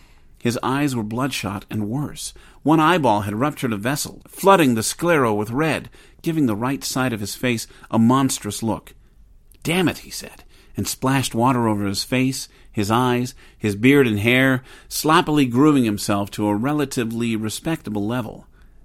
His eyes were bloodshot and worse. One eyeball had ruptured a vessel, flooding the sclera with red, giving the right side of his face a monstrous look. "Damn it," he said, and splashed water over his face, his eyes, his beard and hair, sloppily grooming himself to a relatively respectable level.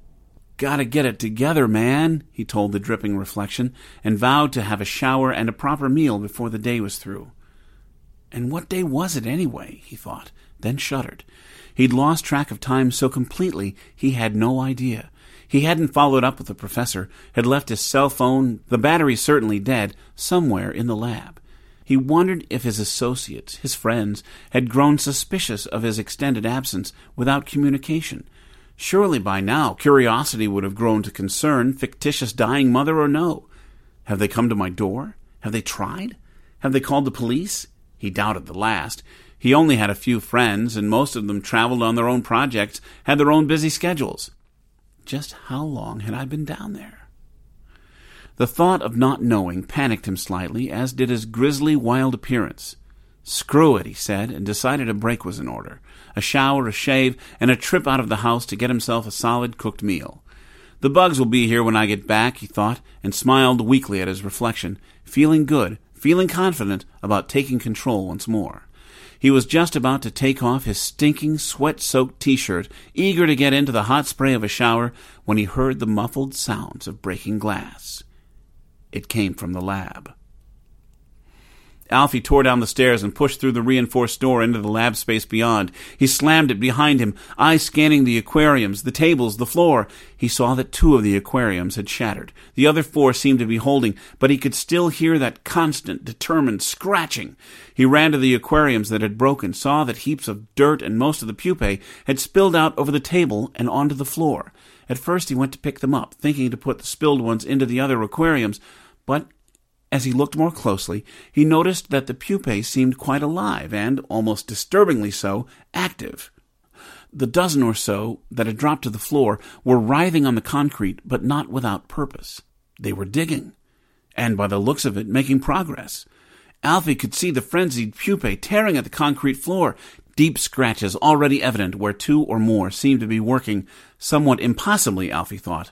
"Gotta get it together, man," he told the dripping reflection, and vowed to have a shower and a proper meal before the day was through. And what day was it anyway, he thought, then shuddered. He'd lost track of time so completely he had no idea. He hadn't followed up with the professor, had left his cell phone, the battery certainly dead, somewhere in the lab. He wondered if his associates, his friends, had grown suspicious of his extended absence without communication. Surely by now curiosity would have grown to concern fictitious dying mother or no. Have they come to my door? Have they tried? Have they called the police? He doubted the last. He only had a few friends, and most of them traveled on their own projects, had their own busy schedules. Just how long had I been down there? The thought of not knowing panicked him slightly, as did his grisly, wild appearance. Screw it, he said, and decided a break was in order. A shower, a shave, and a trip out of the house to get himself a solid cooked meal. The bugs will be here when I get back, he thought, and smiled weakly at his reflection, feeling good, feeling confident about taking control once more. He was just about to take off his stinking, sweat-soaked T-shirt, eager to get into the hot spray of a shower, when he heard the muffled sounds of breaking glass. It came from the lab. Alfie tore down the stairs and pushed through the reinforced door into the lab space beyond. He slammed it behind him, eyes scanning the aquariums, the tables, the floor. He saw that 2 of the aquariums had shattered. The other 4 seemed to be holding, but he could still hear that constant, determined scratching. He ran to the aquariums that had broken, saw that heaps of dirt and most of the pupae had spilled out over the table and onto the floor. At first he went to pick them up, thinking to put the spilled ones into the other aquariums, but as he looked more closely, he noticed that the pupae seemed quite alive and, almost disturbingly so, active. The dozen or so that had dropped to the floor were writhing on the concrete, but not without purpose. They were digging, and by the looks of it, making progress. Alfie could see the frenzied pupae tearing at the concrete floor, deep scratches already evident where 2 or more seemed to be working, somewhat impossibly, Alfie thought,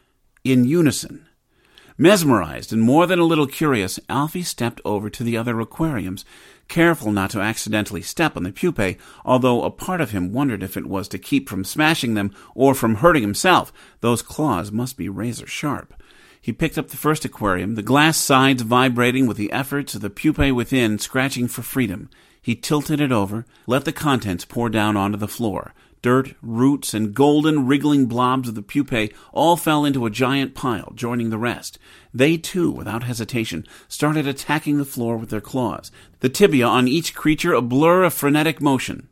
in unison. Mesmerized and more than a little curious, Alfie stepped over to the other aquariums, careful not to accidentally step on the pupae, although a part of him wondered if it was to keep from smashing them or from hurting himself. Those claws must be razor sharp. He picked up the first aquarium, the glass sides vibrating with the efforts of the pupae within scratching for freedom. He tilted it over, let the contents pour down onto the floor. Dirt, roots, and golden, wriggling blobs of the pupae all fell into a giant pile, joining the rest. They, too, without hesitation, started attacking the floor with their claws, the tibia on each creature a blur of frenetic motion.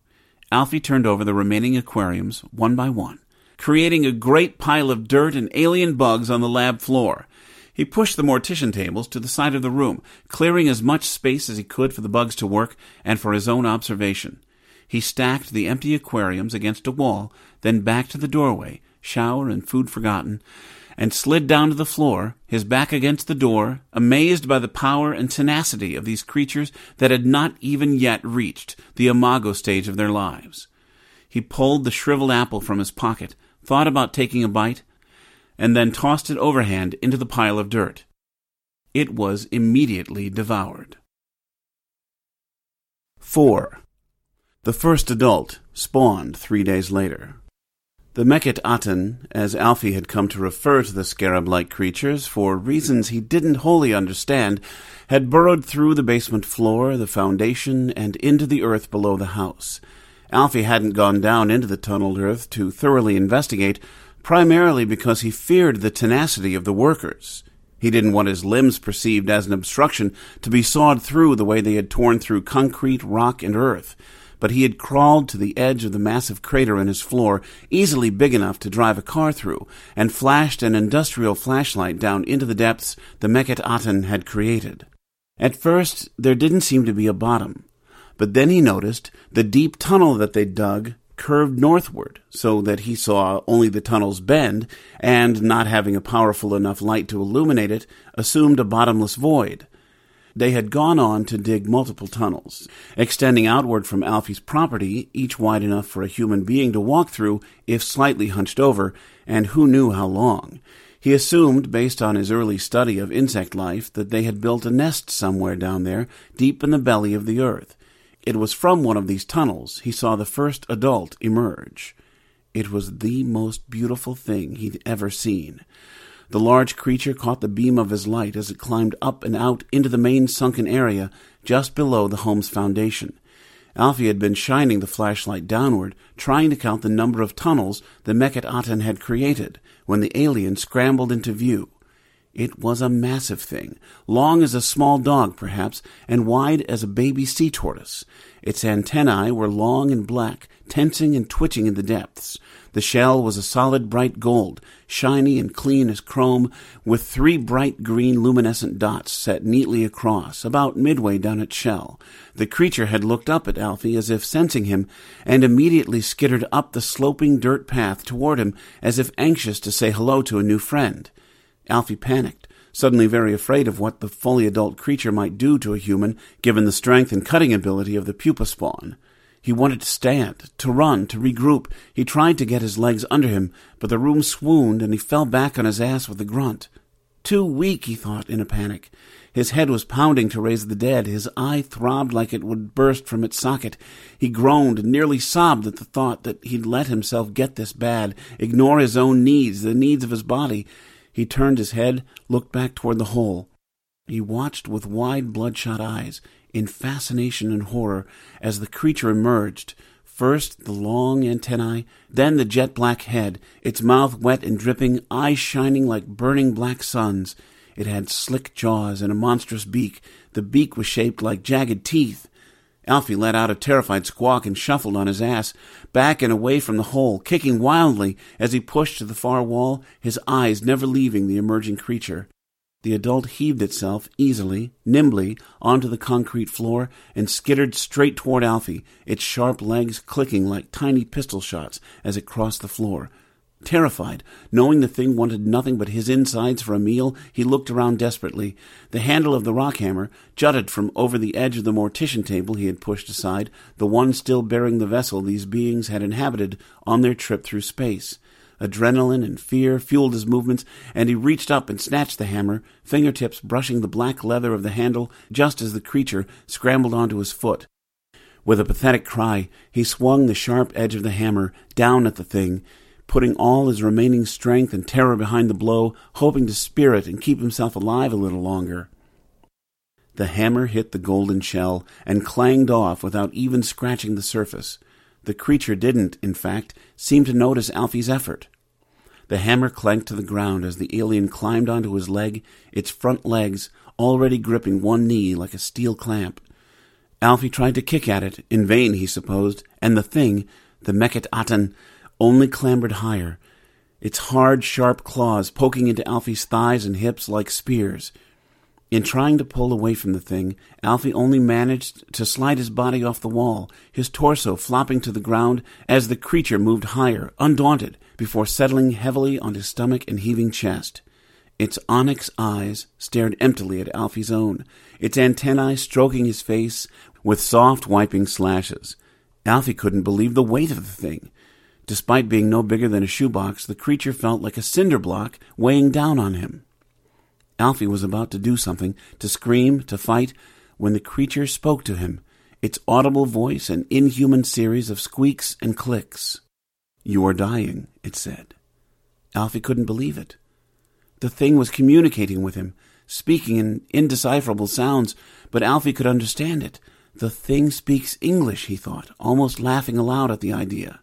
Alfie turned over the remaining aquariums, one by one, creating a great pile of dirt and alien bugs on the lab floor. He pushed the mortician tables to the side of the room, clearing as much space as he could for the bugs to work and for his own observation. He stacked the empty aquariums against a wall, then back to the doorway, shower and food forgotten, and slid down to the floor, his back against the door, amazed by the power and tenacity of these creatures that had not even yet reached the imago stage of their lives. He pulled the shriveled apple from his pocket, thought about taking a bite, and then tossed it overhand into the pile of dirt. It was immediately devoured. 4. The first adult spawned 3 days later. The Mekhet Aten, as Alfie had come to refer to the scarab-like creatures for reasons he didn't wholly understand, had burrowed through the basement floor, the foundation, and into the earth below the house. Alfie hadn't gone down into the tunneled earth to thoroughly investigate, primarily because he feared the tenacity of the workers. He didn't want his limbs perceived as an obstruction to be sawed through the way they had torn through concrete, rock, and earth. But he had crawled to the edge of the massive crater in his floor, easily big enough to drive a car through, and flashed an industrial flashlight down into the depths the Mekhet Aten had created. At first, there didn't seem to be a bottom, but then he noticed the deep tunnel that they'd dug curved northward, so that he saw only the tunnel's bend, and, not having a powerful enough light to illuminate it, assumed a bottomless void. They had gone on to dig multiple tunnels, extending outward from Alfie's property, each wide enough for a human being to walk through if slightly hunched over, and who knew how long. He assumed, based on his early study of insect life, that they had built a nest somewhere down there, deep in the belly of the earth. It was from one of these tunnels he saw the first adult emerge. It was the most beautiful thing he'd ever seen. The large creature caught the beam of his light as it climbed up and out into the main sunken area just below the home's foundation. Alfie had been shining the flashlight downward, trying to count the number of tunnels the Mekhet Atan had created, when the alien scrambled into view. It was a massive thing, long as a small dog perhaps, and wide as a baby sea tortoise. Its antennae were long and black, tensing and twitching in the depths. The shell was a solid bright gold, shiny and clean as chrome, with 3 bright green luminescent dots set neatly across, about midway down its shell. The creature had looked up at Alfie as if sensing him, and immediately skittered up the sloping dirt path toward him as if anxious to say hello to a new friend. Alfie panicked, suddenly very afraid of what the fully adult creature might do to a human, given the strength and cutting ability of the pupa spawn. He wanted to stand, to run, to regroup. He tried to get his legs under him, but the room swooned and he fell back on his ass with a grunt. Too weak, he thought in a panic. His head was pounding to raise the dead. His eye throbbed like it would burst from its socket. He groaned and nearly sobbed at the thought that he'd let himself get this bad, ignore his own needs, the needs of his body. He turned his head, looked back toward the hole. He watched with wide, bloodshot eyes, in fascination and horror, as the creature emerged, first the long antennae, then the jet-black head, its mouth wet and dripping, eyes shining like burning black suns. It had slick jaws and a monstrous beak. The beak was shaped like jagged teeth. Alfie let out a terrified squawk and shuffled on his ass, back and away from the hole, kicking wildly as he pushed to the far wall, his eyes never leaving the emerging creature. The adult heaved itself easily, nimbly, onto the concrete floor and skittered straight toward Alfie, its sharp legs clicking like tiny pistol shots as it crossed the floor. Terrified, knowing the thing wanted nothing but his insides for a meal, he looked around desperately. The handle of the rock hammer jutted from over the edge of the mortician table he had pushed aside, the one still bearing the vessel these beings had inhabited on their trip through space. Adrenaline and fear fueled his movements, and he reached up and snatched the hammer, fingertips brushing the black leather of the handle just as the creature scrambled onto his foot. With a pathetic cry, he swung the sharp edge of the hammer down at the thing, putting all his remaining strength and terror behind the blow, hoping to spear it and keep himself alive a little longer. The hammer hit the golden shell and clanged off without even scratching the surface. The creature didn't, in fact, seem to notice Alfie's effort. The hammer clanked to the ground as the alien climbed onto his leg, its front legs already gripping one knee like a steel clamp. Alfie tried to kick at it, in vain he supposed, and the thing, the Mekhet Atan, only clambered higher, its hard, sharp claws poking into Alfie's thighs and hips like spears. In trying to pull away from the thing, Alfie only managed to slide his body off the wall, his torso flopping to the ground as the creature moved higher, undaunted, before settling heavily on his stomach and heaving chest. Its onyx eyes stared emptily at Alfie's own, its antennae stroking his face with soft wiping slashes. Alfie couldn't believe the weight of the thing. Despite being no bigger than a shoebox, the creature felt like a cinder block weighing down on him. Alfie was about to do something, to scream, to fight, when the creature spoke to him, its audible voice an inhuman series of squeaks and clicks. "You are dying," it said. Alfie couldn't believe it. The thing was communicating with him, speaking in indecipherable sounds, but Alfie could understand it. The thing speaks English, he thought, almost laughing aloud at the idea.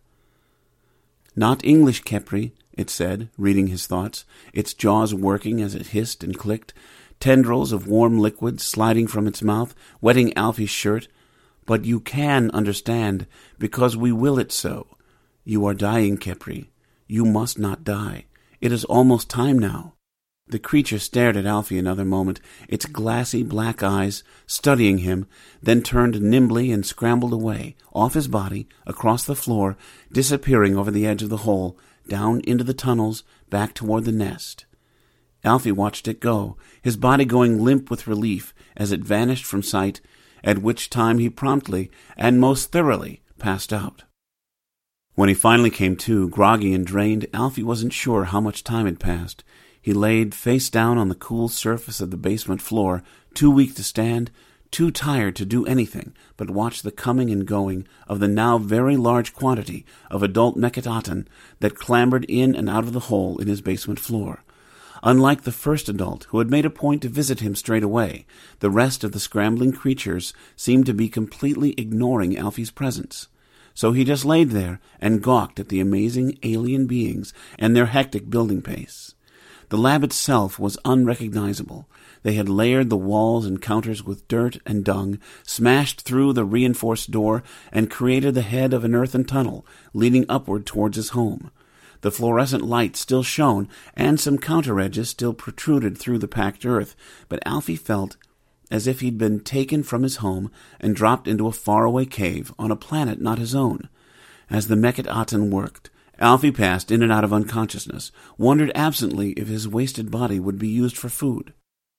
"Not English, Khepri," it said, reading his thoughts, its jaws working as it hissed and clicked, tendrils of warm liquid sliding from its mouth, wetting Alfie's shirt. "But you can understand, because we will it so. You are dying, Khepri. You must not die. It is almost time now." The creature stared at Alfie another moment, its glassy black eyes studying him, then turned nimbly and scrambled away, off his body, across the floor, disappearing over the edge of the hole, down into the tunnels, back toward the nest. Alfie watched it go, his body going limp with relief as it vanished from sight, at which time he promptly and most thoroughly passed out. When he finally came to, groggy and drained, Alfie wasn't sure how much time had passed. He laid face down on the cool surface of the basement floor, too weak to stand, too tired to do anything but watch the coming and going of the now very large quantity of adult Mekhet Atan that clambered in and out of the hole in his basement floor. Unlike the first adult, who had made a point to visit him straight away, the rest of the scrambling creatures seemed to be completely ignoring Alfie's presence. So he just laid there and gawked at the amazing alien beings and their hectic building pace. The lab itself was unrecognizable. They had layered the walls and counters with dirt and dung, smashed through the reinforced door, and created the head of an earthen tunnel leading upward towards his home. The fluorescent light still shone, and some counter-edges still protruded through the packed earth, but Alfie felt as if he'd been taken from his home and dropped into a faraway cave on a planet not his own. As the Mekhet-Aten worked, Alfie passed in and out of unconsciousness, wondered absently if his wasted body would be used for food.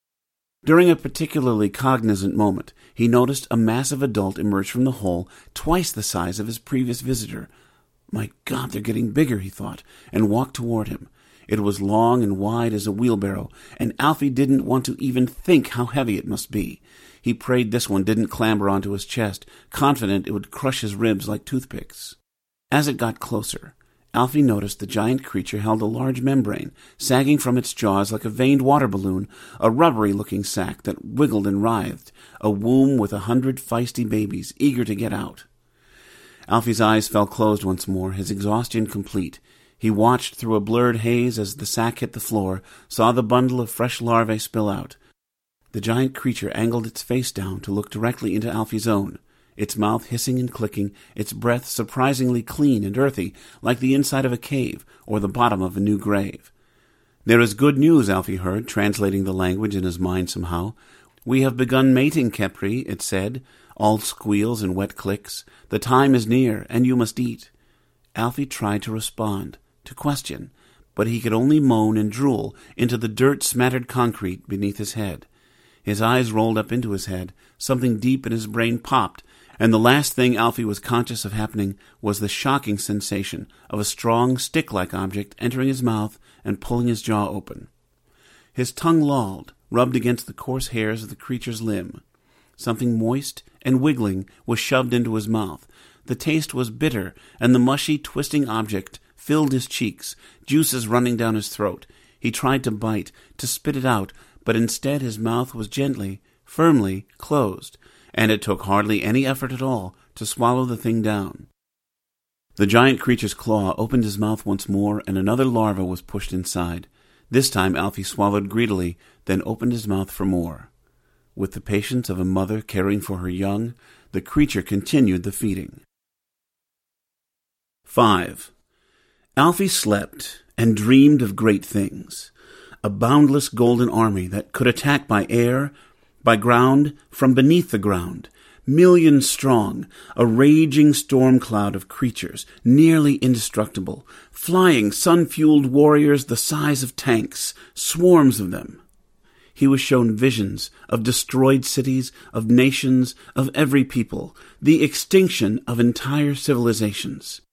During a particularly cognizant moment, he noticed a massive adult emerge from the hole, twice the size of his previous visitor. My God, they're getting bigger, he thought, and walked toward him. It was long and wide as a wheelbarrow, and Alfie didn't want to even think how heavy it must be. He prayed this one didn't clamber onto his chest, confident it would crush his ribs like toothpicks. As it got closer, Alfie noticed the giant creature held a large membrane, sagging from its jaws like a veined water balloon, a rubbery-looking sac that wiggled and writhed, a womb with 100 feisty babies, eager to get out. Alfie's eyes fell closed once more, his exhaustion complete. He watched through a blurred haze as the sack hit the floor, saw the bundle of fresh larvae spill out. The giant creature angled its face down to look directly into Alfie's own, its mouth hissing and clicking, its breath surprisingly clean and earthy, like the inside of a cave or the bottom of a new grave. "There is good news," Alfie heard, translating the language in his mind somehow. "We have begun mating, Khepri," it said, all squeals and wet clicks. "The time is near, and you must eat." Alfie tried to respond, to question, but he could only moan and drool into the dirt-smattered concrete beneath his head. His eyes rolled up into his head, something deep in his brain popped, and the last thing Alfie was conscious of happening was the shocking sensation of a strong, stick-like object entering his mouth and pulling his jaw open. His tongue lolled, rubbed against the coarse hairs of the creature's limb. Something moist and wiggling was shoved into his mouth. The taste was bitter, and the mushy, twisting object filled his cheeks, juices running down his throat. He tried to bite, to spit it out, but instead his mouth was gently, firmly closed, and it took hardly any effort at all to swallow the thing down. The giant creature's claw opened his mouth once more, and another larva was pushed inside. This time Alfie swallowed greedily, then opened his mouth for more. With the patience of a mother caring for her young, the creature continued the feeding. 5. Alfie slept and dreamed of great things. A boundless golden army that could attack by air, by ground, from beneath the ground, millions strong, a raging storm cloud of creatures, nearly indestructible, flying sun-fueled warriors the size of tanks, swarms of them. He was shown visions of destroyed cities, of nations, of every people, the extinction of entire civilizations.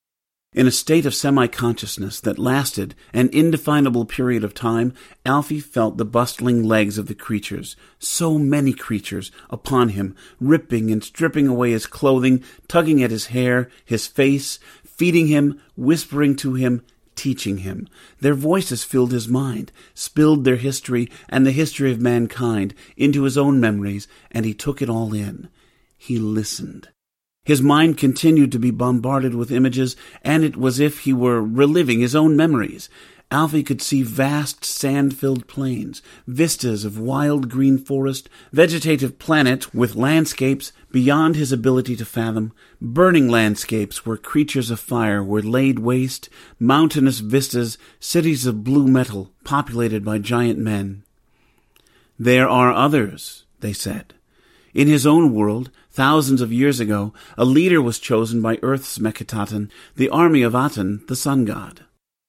In a state of semi-consciousness that lasted an indefinable period of time, Alfie felt the bustling legs of the creatures, so many creatures, upon him, ripping and stripping away his clothing, tugging at his hair, his face, feeding him, whispering to him, teaching him. Their voices filled his mind, spilled their history and the history of mankind into his own memories, and he took it all in. He listened. His mind continued to be bombarded with images, and it was as if he were reliving his own memories. Alfie could see vast sand-filled plains, vistas of wild green forest, vegetative planets with landscapes beyond his ability to fathom, burning landscapes where creatures of fire were laid waste, mountainous vistas, cities of blue metal populated by giant men. "There are others," they said. In his own world, thousands of years ago, a leader was chosen by Earth's Mekhet-Aten, the army of Aten, the sun god.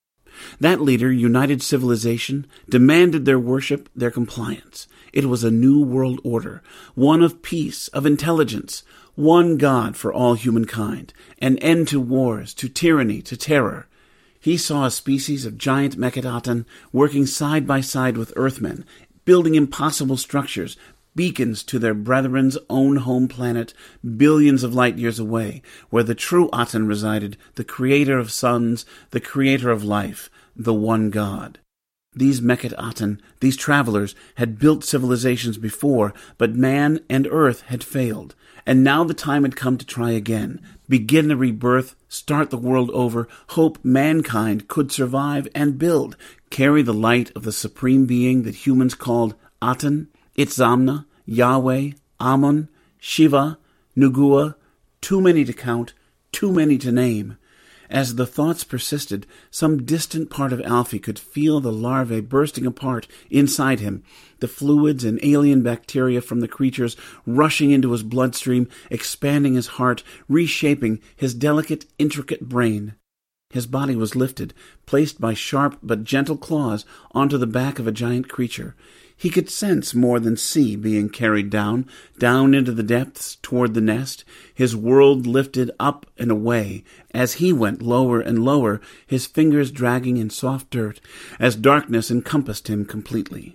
That leader united civilization, demanded their worship, their compliance. It was a new world order, one of peace, of intelligence, one God for all humankind, an end to wars, to tyranny, to terror. He saw a species of giant Mekhet-Aten working side by side with Earthmen, building impossible structures, beacons to their brethren's own home planet, billions of light years away, where the true Aten resided, the creator of suns, the creator of life, the one God. These Mekhet Aten, these travelers, had built civilizations before, but man and earth had failed. And now the time had come to try again, begin a rebirth, start the world over, hope mankind could survive and build, carry the light of the supreme being that humans called Aten, Itzamna, Yahweh, Amun, Shiva, Nugua, too many to count, too many to name. As the thoughts persisted, some distant part of Alfie could feel the larvae bursting apart inside him, the fluids and alien bacteria from the creatures rushing into his bloodstream, expanding his heart, reshaping his delicate, intricate brain. His body was lifted, placed by sharp but gentle claws onto the back of a giant creature. He could sense more than see being carried down into the depths toward the nest, his world lifted up and away as he went lower and lower, his fingers dragging in soft dirt as darkness encompassed him completely.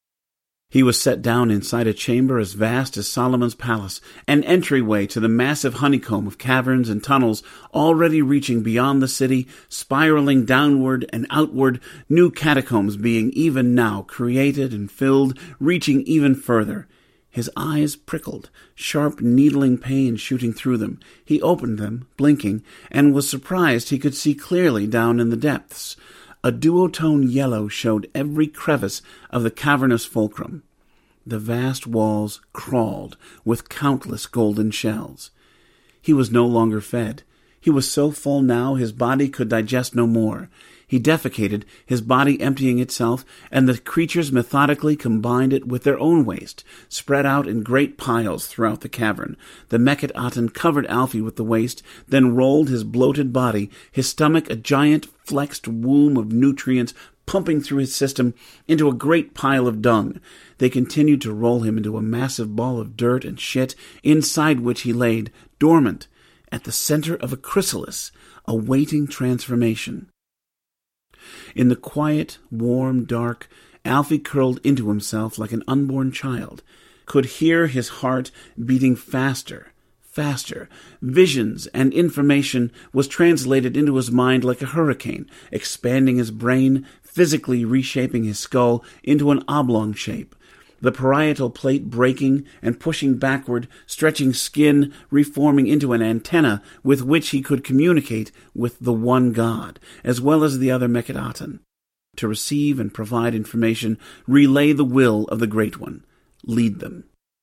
He was set down inside a chamber as vast as Solomon's palace, an entryway to the massive honeycomb of caverns and tunnels already reaching beyond the city, spiraling downward and outward, new catacombs being even now created and filled, reaching even further. His eyes prickled, sharp needling pain shooting through them. He opened them, blinking, and was surprised he could see clearly down in the depths. A duotone yellow showed every crevice of the cavernous fulcrum. The vast walls crawled with countless golden shells. He was no longer fed. He was so full now his body could digest no more. He defecated, his body emptying itself, and the creatures methodically combined it with their own waste, spread out in great piles throughout the cavern. The Mekhet Aten covered Alfie with the waste, then rolled his bloated body, his stomach a giant flexed womb of nutrients pumping through his system, into a great pile of dung. They continued to roll him into a massive ball of dirt and shit, inside which he laid, dormant, at the center of a chrysalis, awaiting transformation. In the quiet, warm dark, Alfie curled into himself like an unborn child, could hear his heart beating faster. Visions and information was translated into his mind like a hurricane, expanding his brain, physically reshaping his skull into an oblong shape. The parietal plate breaking and pushing backward, stretching skin, reforming into an antenna with which he could communicate with the one God, as well as the other Mekhet Aten, to receive and provide information, relay the will of the Great One, lead them.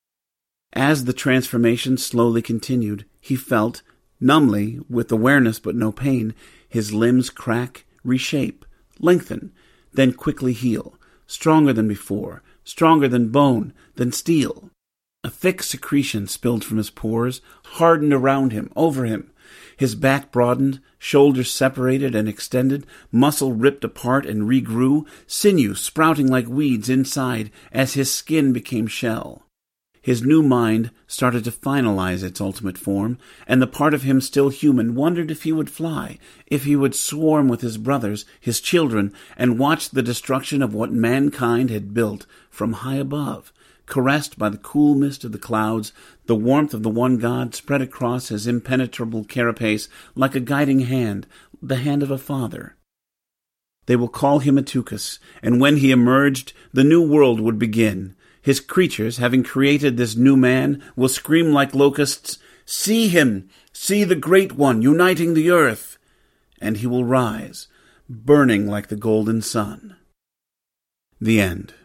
As the transformation slowly continued, he felt, numbly, with awareness but no pain, his limbs crack, reshape, lengthen, then quickly heal, stronger than before, stronger than bone, than steel. A thick secretion spilled from his pores, hardened around him, over him. His back broadened, shoulders separated and extended, muscle ripped apart and regrew, sinew sprouting like weeds inside as his skin became shell. His new mind started to finalize its ultimate form, and the part of him still human wondered if he would fly, if he would swarm with his brothers, his children, and watch the destruction of what mankind had built from high above. Caressed by the cool mist of the clouds, the warmth of the one God spread across his impenetrable carapace like a guiding hand, the hand of a father. They will call him Atukus, and when he emerged, the new world would begin. His creatures, having created this new man, will scream like locusts, "See him! See the Great One uniting the earth!" And he will rise, burning like the golden sun. The end.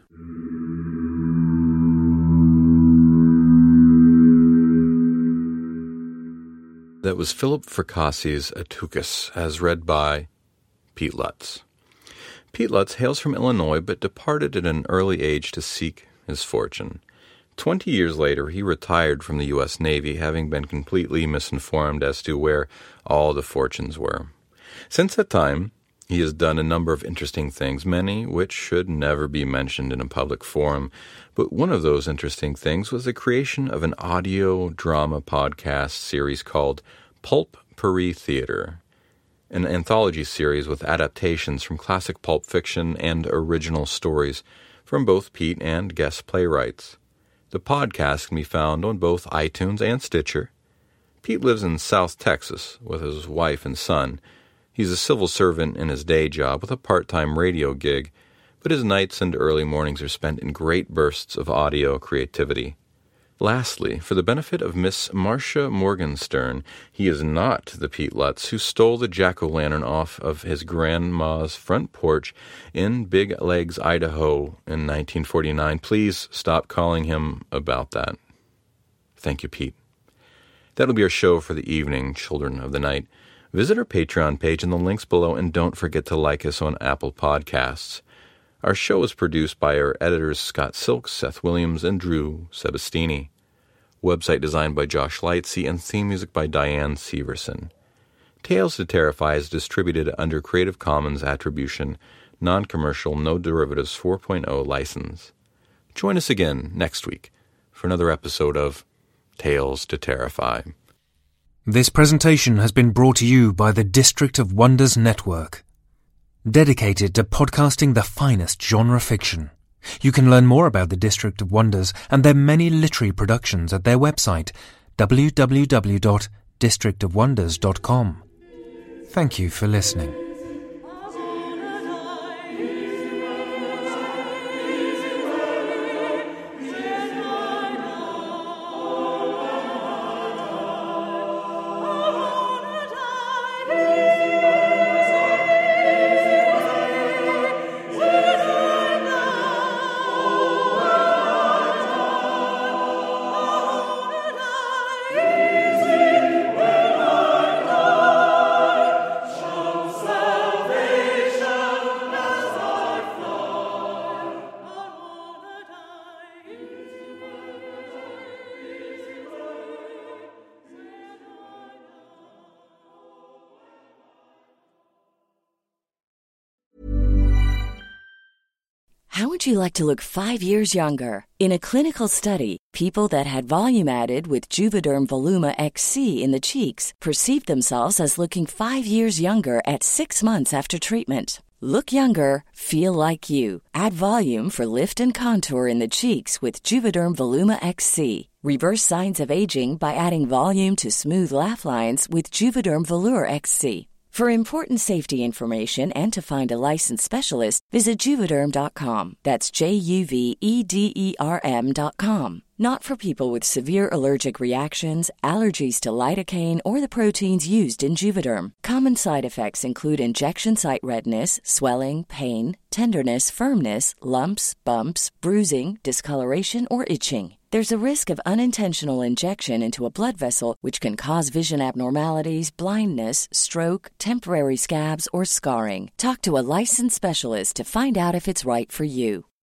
That was Philip Fracasse's Atukus, as read by Pete Lutz. Pete Lutz hails from Illinois, but departed at an early age to seek his fortune. 20 years later, he retired from the U.S. Navy, having been completely misinformed as to where all the fortunes were. Since that time, he has done a number of interesting things, many which should never be mentioned in a public forum, but one of those interesting things was the creation of an audio drama podcast series called Pulp Pourri Theater, an anthology series with adaptations from classic pulp fiction and original stories from both Pete and guest playwrights. The podcast can be found on both iTunes and Stitcher. Pete lives in South Texas with his wife and son. He's a civil servant in his day job with a part-time radio gig, but but his nights and early mornings are spent in great bursts of audio creativity. Lastly, for the benefit of Miss Marcia Morgenstern, he is not the Pete Lutz who stole the jack-o'-lantern off of his grandma's front porch in Big Legs, Idaho in 1949. Please stop calling him about that. Thank you, Pete. That'll be our show for the evening, Children of the Night. Visit our Patreon page in the links below, and don't forget to like us on Apple Podcasts. Our show is produced by our editors Scott Silks, Seth Williams, and Drew Sebastini. Website designed by Josh Lightsey, and theme music by Diane Severson. Tales to Terrify is distributed under Creative Commons Attribution, Non-Commercial, No Derivatives 4.0 license. Join us again next week for another episode of Tales to Terrify. This presentation has been brought to you by the District of Wonders Network, dedicated to podcasting the finest genre fiction. You can learn more about the District of Wonders and their many literary productions at their website, www.districtofwonders.com. Thank you for listening. How would you like to look 5 years younger? In a clinical study, people that had volume added with Juvederm Voluma XC in the cheeks perceived themselves as looking 5 years younger at 6 months after treatment. Look younger, feel like you. Add volume for lift and contour in the cheeks with Juvederm Voluma XC. Reverse signs of aging by adding volume to smooth laugh lines with Juvederm Volure XC. For important safety information and to find a licensed specialist, visit Juvederm.com. That's JUVEDERM.com. Not for people with severe allergic reactions, allergies to lidocaine, or the proteins used in Juvederm. Common side effects include injection site redness, swelling, pain, tenderness, firmness, lumps, bumps, bruising, discoloration, or itching. There's a risk of unintentional injection into a blood vessel, which can cause vision abnormalities, blindness, stroke, temporary scabs, or scarring. Talk to a licensed specialist to find out if it's right for you.